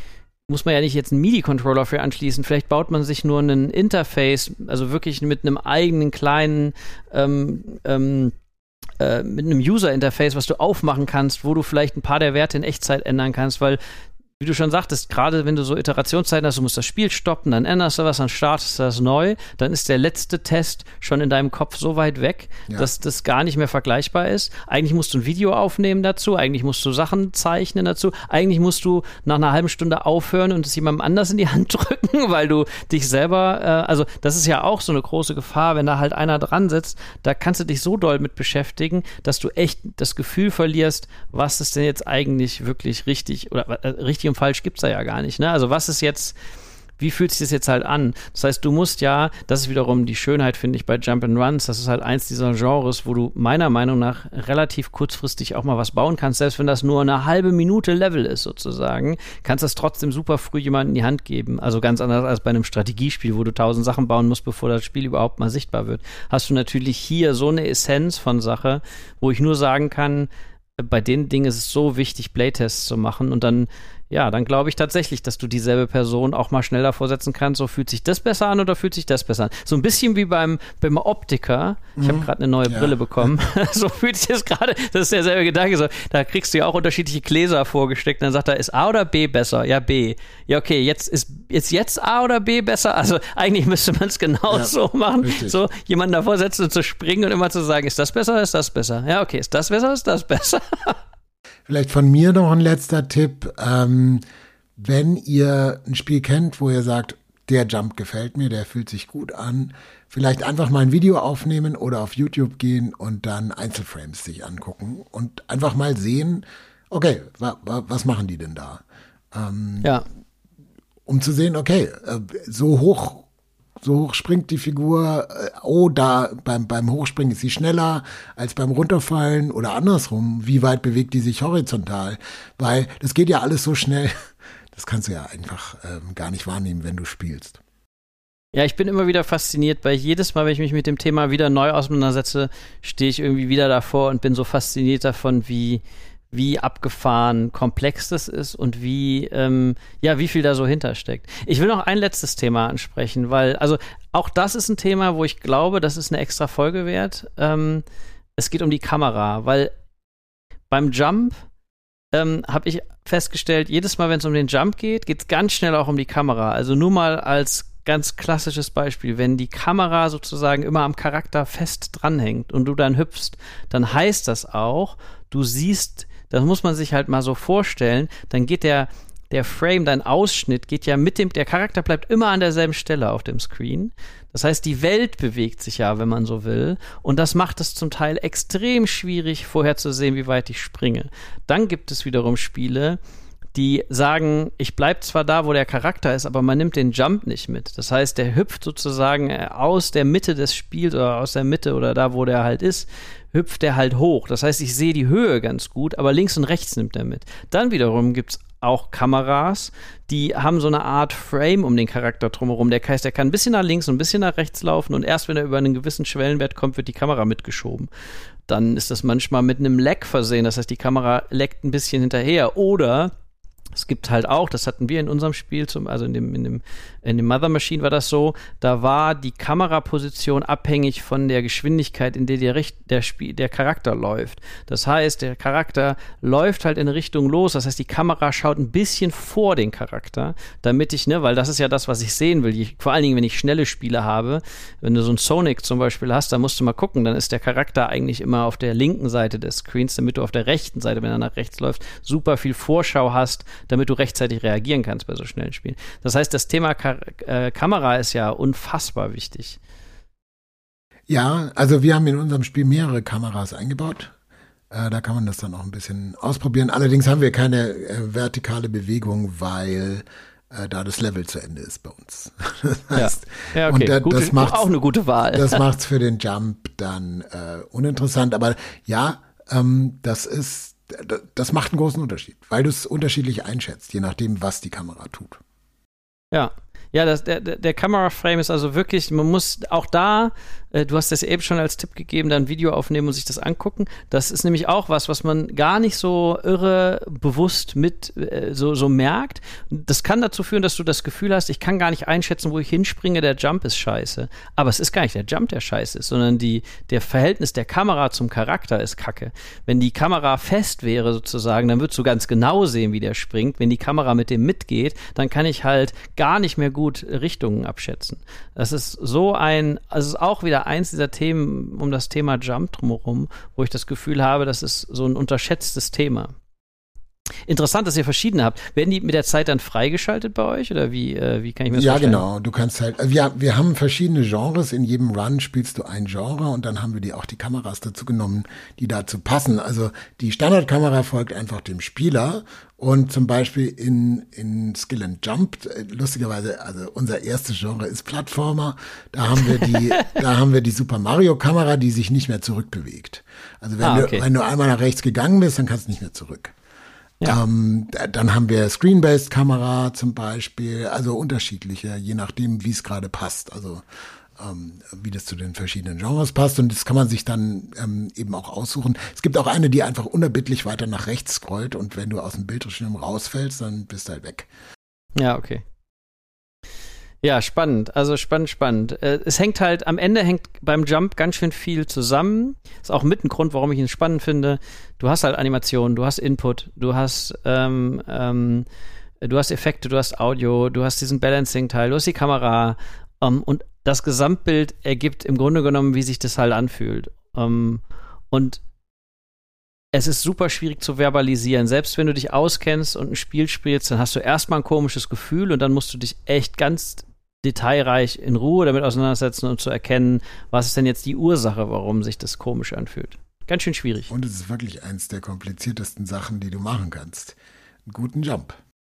muss man ja nicht jetzt einen MIDI-Controller für anschließen. Vielleicht baut man sich nur ein Interface, also wirklich mit einem eigenen kleinen ähm, ähm, äh, mit einem User-Interface, was du aufmachen kannst, wo du vielleicht ein paar der Werte in Echtzeit ändern kannst, weil wie du schon sagtest, gerade wenn du so Iterationszeiten hast, du musst das Spiel stoppen, dann änderst du was, dann startest du das neu, dann ist der letzte Test schon in deinem Kopf so weit weg, ja. dass das gar nicht mehr vergleichbar ist. Eigentlich musst du ein Video aufnehmen dazu, eigentlich musst du Sachen zeichnen dazu, eigentlich musst du nach einer halben Stunde aufhören und es jemandem anders in die Hand drücken, weil du dich selber, äh, also das ist ja auch so eine große Gefahr, wenn da halt einer dran sitzt, da kannst du dich so doll mit beschäftigen, dass du echt das Gefühl verlierst, was ist denn jetzt eigentlich wirklich richtig oder äh, richtig und falsch gibt's da ja gar nicht, ne? Also was ist jetzt, wie fühlt sich das jetzt halt an? Das heißt, du musst ja, das ist wiederum die Schönheit, finde ich, bei Jump'n'Runs, das ist halt eins dieser Genres, wo du meiner Meinung nach relativ kurzfristig auch mal was bauen kannst, selbst wenn das nur eine halbe Minute Level ist sozusagen, kannst das trotzdem super früh jemandem in die Hand geben. Also ganz anders als bei einem Strategiespiel, wo du tausend Sachen bauen musst, bevor das Spiel überhaupt mal sichtbar wird. Hast du natürlich hier so eine Essenz von Sache, wo ich nur sagen kann, bei den Dingen ist es so wichtig, Playtests zu machen und dann ja, dann glaube ich tatsächlich, dass du dieselbe Person auch mal schneller vorsetzen kannst. So fühlt sich das besser an oder fühlt sich das besser an? So ein bisschen wie beim, beim Optiker. Ich mhm. habe gerade eine neue ja. Brille bekommen. So fühlt sich das gerade, das ist derselbe Gedanke. So, da kriegst du ja auch unterschiedliche Gläser vorgesteckt. Und dann sagt er, ist A oder B besser? Ja, B. Ja, okay, jetzt ist, ist jetzt A oder B besser? Also eigentlich müsste man es genau ja, so machen. Richtig. So jemanden davor setzen und zu springen und immer zu sagen, ist das besser, ist das besser? Ja, okay, ist das besser, ist das besser? Vielleicht von mir noch ein letzter Tipp. Ähm, wenn ihr ein Spiel kennt, wo ihr sagt, der Jump gefällt mir, der fühlt sich gut an, vielleicht einfach mal ein Video aufnehmen oder auf YouTube gehen und dann Einzelframes sich angucken und einfach mal sehen, okay, wa- wa- was machen die denn da? Ähm, ja. Um zu sehen, okay, äh, so hoch So hoch springt die Figur, oh, da beim, beim Hochspringen ist sie schneller als beim Runterfallen oder andersrum. Wie weit bewegt die sich horizontal? Weil das geht ja alles so schnell, das kannst du ja einfach ähm, gar nicht wahrnehmen, wenn du spielst. Ja, ich bin immer wieder fasziniert, weil jedes Mal, wenn ich mich mit dem Thema wieder neu auseinandersetze, stehe ich irgendwie wieder davor und bin so fasziniert davon, wie wie abgefahren komplex das ist und wie, ähm, ja, wie viel da so hintersteckt. Ich will noch ein letztes Thema ansprechen, weil, also auch das ist ein Thema, wo ich glaube, das ist eine extra Folge wert. Ähm, es geht um die Kamera, weil beim Jump ähm, habe ich festgestellt, jedes Mal, wenn es um den Jump geht, geht es ganz schnell auch um die Kamera. Also nur mal als ganz klassisches Beispiel, wenn die Kamera sozusagen immer am Charakter fest dranhängt und du dann hüpfst, dann heißt das auch, du siehst, das muss man sich halt mal so vorstellen, dann geht der, der Frame, dein Ausschnitt geht ja mit dem, der Charakter bleibt immer an derselben Stelle auf dem Screen. Das heißt, die Welt bewegt sich ja, wenn man so will. Und das macht es zum Teil extrem schwierig, vorherzusehen, wie weit ich springe. Dann gibt es wiederum Spiele, die sagen, ich bleib zwar da, wo der Charakter ist, aber man nimmt den Jump nicht mit. Das heißt, der hüpft sozusagen aus der Mitte des Spiels oder aus der Mitte oder da, wo der halt ist, hüpft der halt hoch. Das heißt, ich sehe die Höhe ganz gut, aber links und rechts nimmt er mit. Dann wiederum gibt's auch Kameras, die haben so eine Art Frame um den Charakter drumherum. Der heißt, der kann ein bisschen nach links und ein bisschen nach rechts laufen und erst wenn er über einen gewissen Schwellenwert kommt, wird die Kamera mitgeschoben. Dann ist das manchmal mit einem Lag versehen. Das heißt, die Kamera laggt ein bisschen hinterher. Oder es gibt halt auch, das hatten wir in unserem Spiel, zum, also in dem, in dem, in dem Mother Machine war das so, da war die Kameraposition abhängig von der Geschwindigkeit, in der der, der, Spiel, der Charakter läuft. Das heißt, der Charakter läuft halt in eine Richtung los, das heißt, die Kamera schaut ein bisschen vor den Charakter, damit ich, ne, weil das ist ja das, was ich sehen will, ich, vor allen Dingen, wenn ich schnelle Spiele habe, wenn du so ein Sonic zum Beispiel hast, da musst du mal gucken, dann ist der Charakter eigentlich immer auf der linken Seite des Screens, damit du auf der rechten Seite, wenn er nach rechts läuft, super viel Vorschau hast, damit du rechtzeitig reagieren kannst bei so schnellen Spielen. Das heißt, das Thema Ka- äh, Kamera ist ja unfassbar wichtig. Ja, also wir haben in unserem Spiel mehrere Kameras eingebaut. Äh, da kann man das dann auch ein bisschen ausprobieren. Allerdings haben wir keine äh, vertikale Bewegung, weil äh, da das Level zu Ende ist bei uns. Das heißt, ja. Ja, okay. Und, äh, Gute, das macht's, auch eine gute Wahl. Das macht es für den Jump dann äh, uninteressant. Aber ja, ähm, das ist Das macht einen großen Unterschied, weil du es unterschiedlich einschätzt, je nachdem, was die Kamera tut. Ja, Ja, das, der, der Kameraframe ist also wirklich, man muss auch da, äh, du hast das eben schon als Tipp gegeben, da ein Video aufnehmen und sich das angucken. Das ist nämlich auch was, was man gar nicht so irre bewusst mit äh, so, so merkt. Das kann dazu führen, dass du das Gefühl hast, ich kann gar nicht einschätzen, wo ich hinspringe, der Jump ist scheiße. Aber es ist gar nicht der Jump, der scheiße ist, sondern die, der Verhältnis der Kamera zum Charakter ist kacke. Wenn die Kamera fest wäre sozusagen, dann würdest du ganz genau sehen, wie der springt. Wenn die Kamera mit dem mitgeht, dann kann ich halt gar nicht mehr gut Richtungen abschätzen. Das ist so ein, also es ist auch wieder eins dieser Themen um das Thema Jump drumherum, wo ich das Gefühl habe, das ist so ein unterschätztes Thema. Interessant, dass ihr verschiedene habt. Werden die mit der Zeit dann freigeschaltet bei euch oder wie, äh, wie kann ich mir das ja, vorstellen? Ja, genau. Du kannst halt, wir, wir haben verschiedene Genres. In jedem Run spielst du ein Genre und dann haben wir die auch die Kameras dazu genommen, die dazu passen. Also die Standardkamera folgt einfach dem Spieler und zum Beispiel in, in Skill and Jump, lustigerweise, also unser erstes Genre ist Plattformer. Da haben wir die, da haben wir die Super Mario Kamera, die sich nicht mehr zurückbewegt. Also wenn, ah, okay. du, wenn du einmal nach rechts gegangen bist, dann kannst du nicht mehr zurück. Ja. Ähm, dann haben wir Screen-Based-Kamera zum Beispiel, also unterschiedliche, je nachdem, wie es gerade passt, also ähm, wie das zu den verschiedenen Genres passt und das kann man sich dann ähm, eben auch aussuchen. Es gibt auch eine, die einfach unerbittlich weiter nach rechts scrollt und wenn du aus dem Bildschirm rausfällst, dann bist du halt weg. Ja, okay. Ja, spannend, also spannend, spannend. Äh, es hängt halt, am Ende hängt beim Jump ganz schön viel zusammen. Ist auch mit ein Grund, warum ich ihn spannend finde. Du hast halt Animationen, du hast Input, du hast, ähm, ähm, du hast Effekte, du hast Audio, du hast diesen Balancing-Teil, du hast die Kamera ähm, und das Gesamtbild ergibt im Grunde genommen, wie sich das halt anfühlt. Ähm, und es ist super schwierig zu verbalisieren. Selbst wenn du dich auskennst und ein Spiel spielst, dann hast du erstmal ein komisches Gefühl und dann musst du dich echt ganz detailreich in Ruhe damit auseinandersetzen und zu erkennen, was ist denn jetzt die Ursache, warum sich das komisch anfühlt. Ganz schön schwierig. Und es ist wirklich eins der kompliziertesten Sachen, die du machen kannst. Einen guten Jump.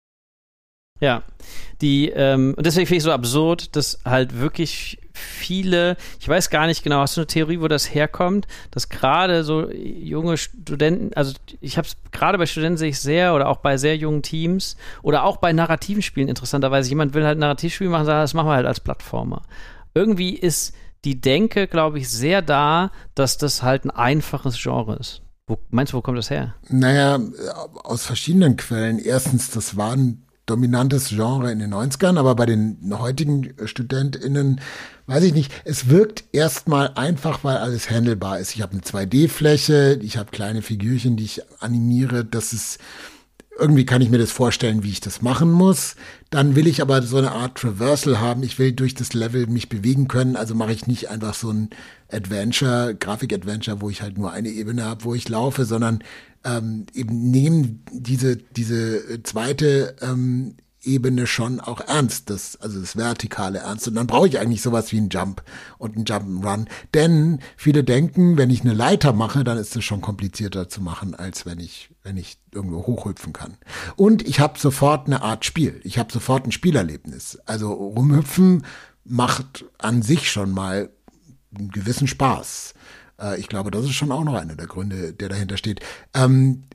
Ja, die, ähm, und deswegen finde ich so absurd, dass halt wirklich viele, ich weiß gar nicht genau, hast du eine Theorie, wo das herkommt, dass gerade so junge Studenten, also ich habe es gerade bei Studenten sehe ich sehr oder auch bei sehr jungen Teams oder auch bei narrativen Spielen interessanterweise, jemand will halt ein Narrativspiel machen, sagt, das machen wir halt als Plattformer. Irgendwie ist die Denke, glaube ich, sehr da, dass das halt ein einfaches Genre ist. Wo, meinst du, wo kommt das her? Naja, aus verschiedenen Quellen. Erstens, das war ein dominantes Genre in den neunzigern, aber bei den heutigen StudentInnen, weiß ich nicht, es wirkt erstmal einfach, weil alles handelbar ist. Ich habe eine zwei D-Fläche, ich habe kleine Figürchen, die ich animiere, das ist, irgendwie kann ich mir das vorstellen, wie ich das machen muss. Dann will ich aber so eine Art Traversal haben, ich will durch das Level mich bewegen können, also mache ich nicht einfach so ein Adventure, Grafik-Adventure, wo ich halt nur eine Ebene habe, wo ich laufe, sondern ähm, eben nehmen diese diese zweite ähm, Ebene schon auch ernst, das, also das Vertikale ernst. Und dann brauche ich eigentlich sowas wie einen Jump und einen Jump'n'Run. Denn viele denken, wenn ich eine Leiter mache, dann ist es schon komplizierter zu machen, als wenn ich wenn ich irgendwo hochhüpfen kann. Und ich habe sofort eine Art Spiel. Ich habe sofort ein Spielerlebnis. Also rumhüpfen macht an sich schon mal einen gewissen Spaß. Äh, ich glaube, das ist schon auch noch einer der Gründe, der dahinter steht. Ähm,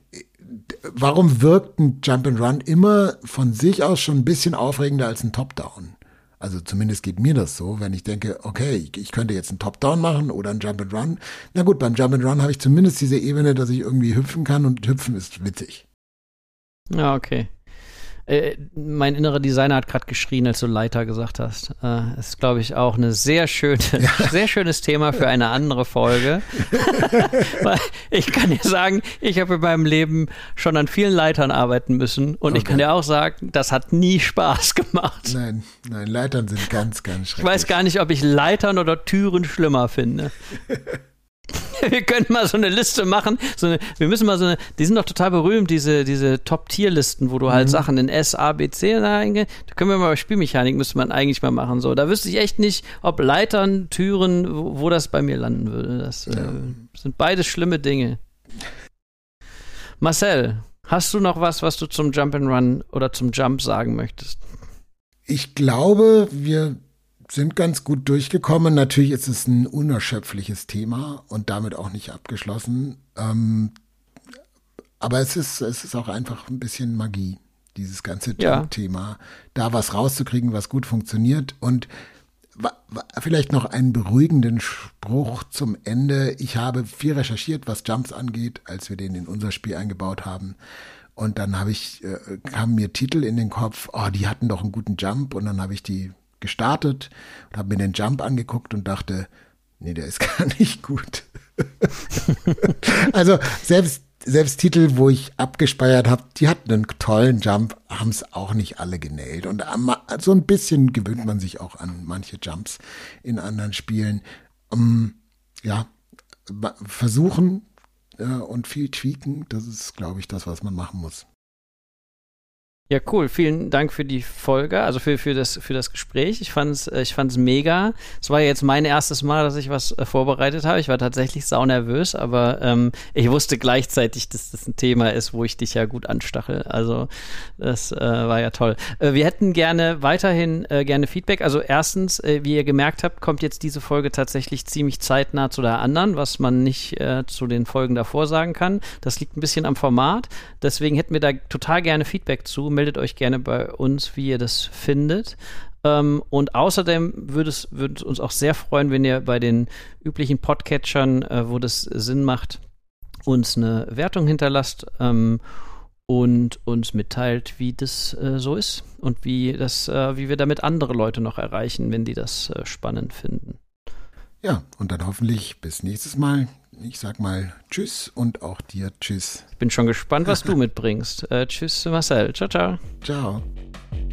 warum wirkt ein Jump'n'Run immer von sich aus schon ein bisschen aufregender als ein Top-Down? Also zumindest geht mir das so, wenn ich denke, okay, ich könnte jetzt einen Top-Down machen oder einen Jump'n'Run. Na gut, beim Jump'n'Run habe ich zumindest diese Ebene, dass ich irgendwie hüpfen kann und hüpfen ist witzig. Ja, okay. Äh, mein innerer Designer hat gerade geschrien, als du Leiter gesagt hast. Äh, ist, glaube ich, auch eine sehr schöne, ja. sehr schönes Thema für eine andere Folge. Weil ich kann dir sagen, ich habe in meinem Leben schon an vielen Leitern arbeiten müssen und okay. Ich kann dir auch sagen, das hat nie Spaß gemacht. Nein, nein, Leitern sind ganz, ganz schrecklich. Ich weiß gar nicht, ob ich Leitern oder Türen schlimmer finde. Wir können mal so eine Liste machen. So eine, wir müssen mal so eine, die sind doch total berühmt, diese, diese Top-Tier-Listen, wo du halt mhm. Sachen in S, A, B, C, da können wir mal bei Spielmechanik, müsste man eigentlich mal machen. So, da wüsste ich echt nicht, ob Leitern, Türen, wo, wo das bei mir landen würde. Das ja. äh, sind beides schlimme Dinge. Marcel, hast du noch was, was du zum Jump-and-Run oder zum Jump sagen möchtest? Ich glaube, wir sind ganz gut durchgekommen. Natürlich ist es ein unerschöpfliches Thema und damit auch nicht abgeschlossen. Ähm, aber es ist, es ist auch einfach ein bisschen Magie. dieses ganze Ja. Jump-Thema, da was rauszukriegen, was gut funktioniert. Und wa- wa- vielleicht noch einen beruhigenden Spruch zum Ende. Ich habe viel recherchiert, was Jumps angeht, als wir den in unser Spiel eingebaut haben. Und dann habe ich, äh, kamen mir Titel in den Kopf, oh, die hatten doch einen guten Jump. Und dann habe ich die gestartet und habe mir den Jump angeguckt und dachte, nee, der ist gar nicht gut. Also selbst, selbst Titel, wo ich abgespeichert habe, die hatten einen tollen Jump, haben es auch nicht alle genailt. Und so ein bisschen gewöhnt man sich auch an manche Jumps in anderen Spielen. Um, ja, versuchen äh, und viel tweaken, das ist, glaube ich, das, was man machen muss. Ja, cool. Vielen Dank für die Folge, also für, für, das, für das Gespräch. Ich fand's, äh, ich fand's mega. Es war ja jetzt mein erstes Mal, dass ich was äh, vorbereitet habe. Ich war tatsächlich saunervös, aber ähm, ich wusste gleichzeitig, dass das ein Thema ist, wo ich dich ja gut anstachel. Also das äh, war ja toll. Äh, wir hätten gerne weiterhin äh, gerne Feedback. Also erstens, äh, wie ihr gemerkt habt, kommt jetzt diese Folge tatsächlich ziemlich zeitnah zu der anderen, was man nicht äh, zu den Folgen davor sagen kann. Das liegt ein bisschen am Format. Deswegen hätten wir da total gerne Feedback zu. Meldet euch gerne bei uns, wie ihr das findet. Ähm, und außerdem würde es würde uns auch sehr freuen, wenn ihr bei den üblichen Podcatchern, äh, wo das Sinn macht, uns eine Wertung hinterlasst ähm, und uns mitteilt, wie das äh, so ist und wie, das, äh, wie wir damit andere Leute noch erreichen, wenn die das äh, spannend finden. Ja, und dann hoffentlich bis nächstes Mal. Ich sag mal Tschüss und auch dir Tschüss. Ich bin schon gespannt, was du mitbringst. Äh, tschüss, Marcel. Ciao, ciao. Ciao.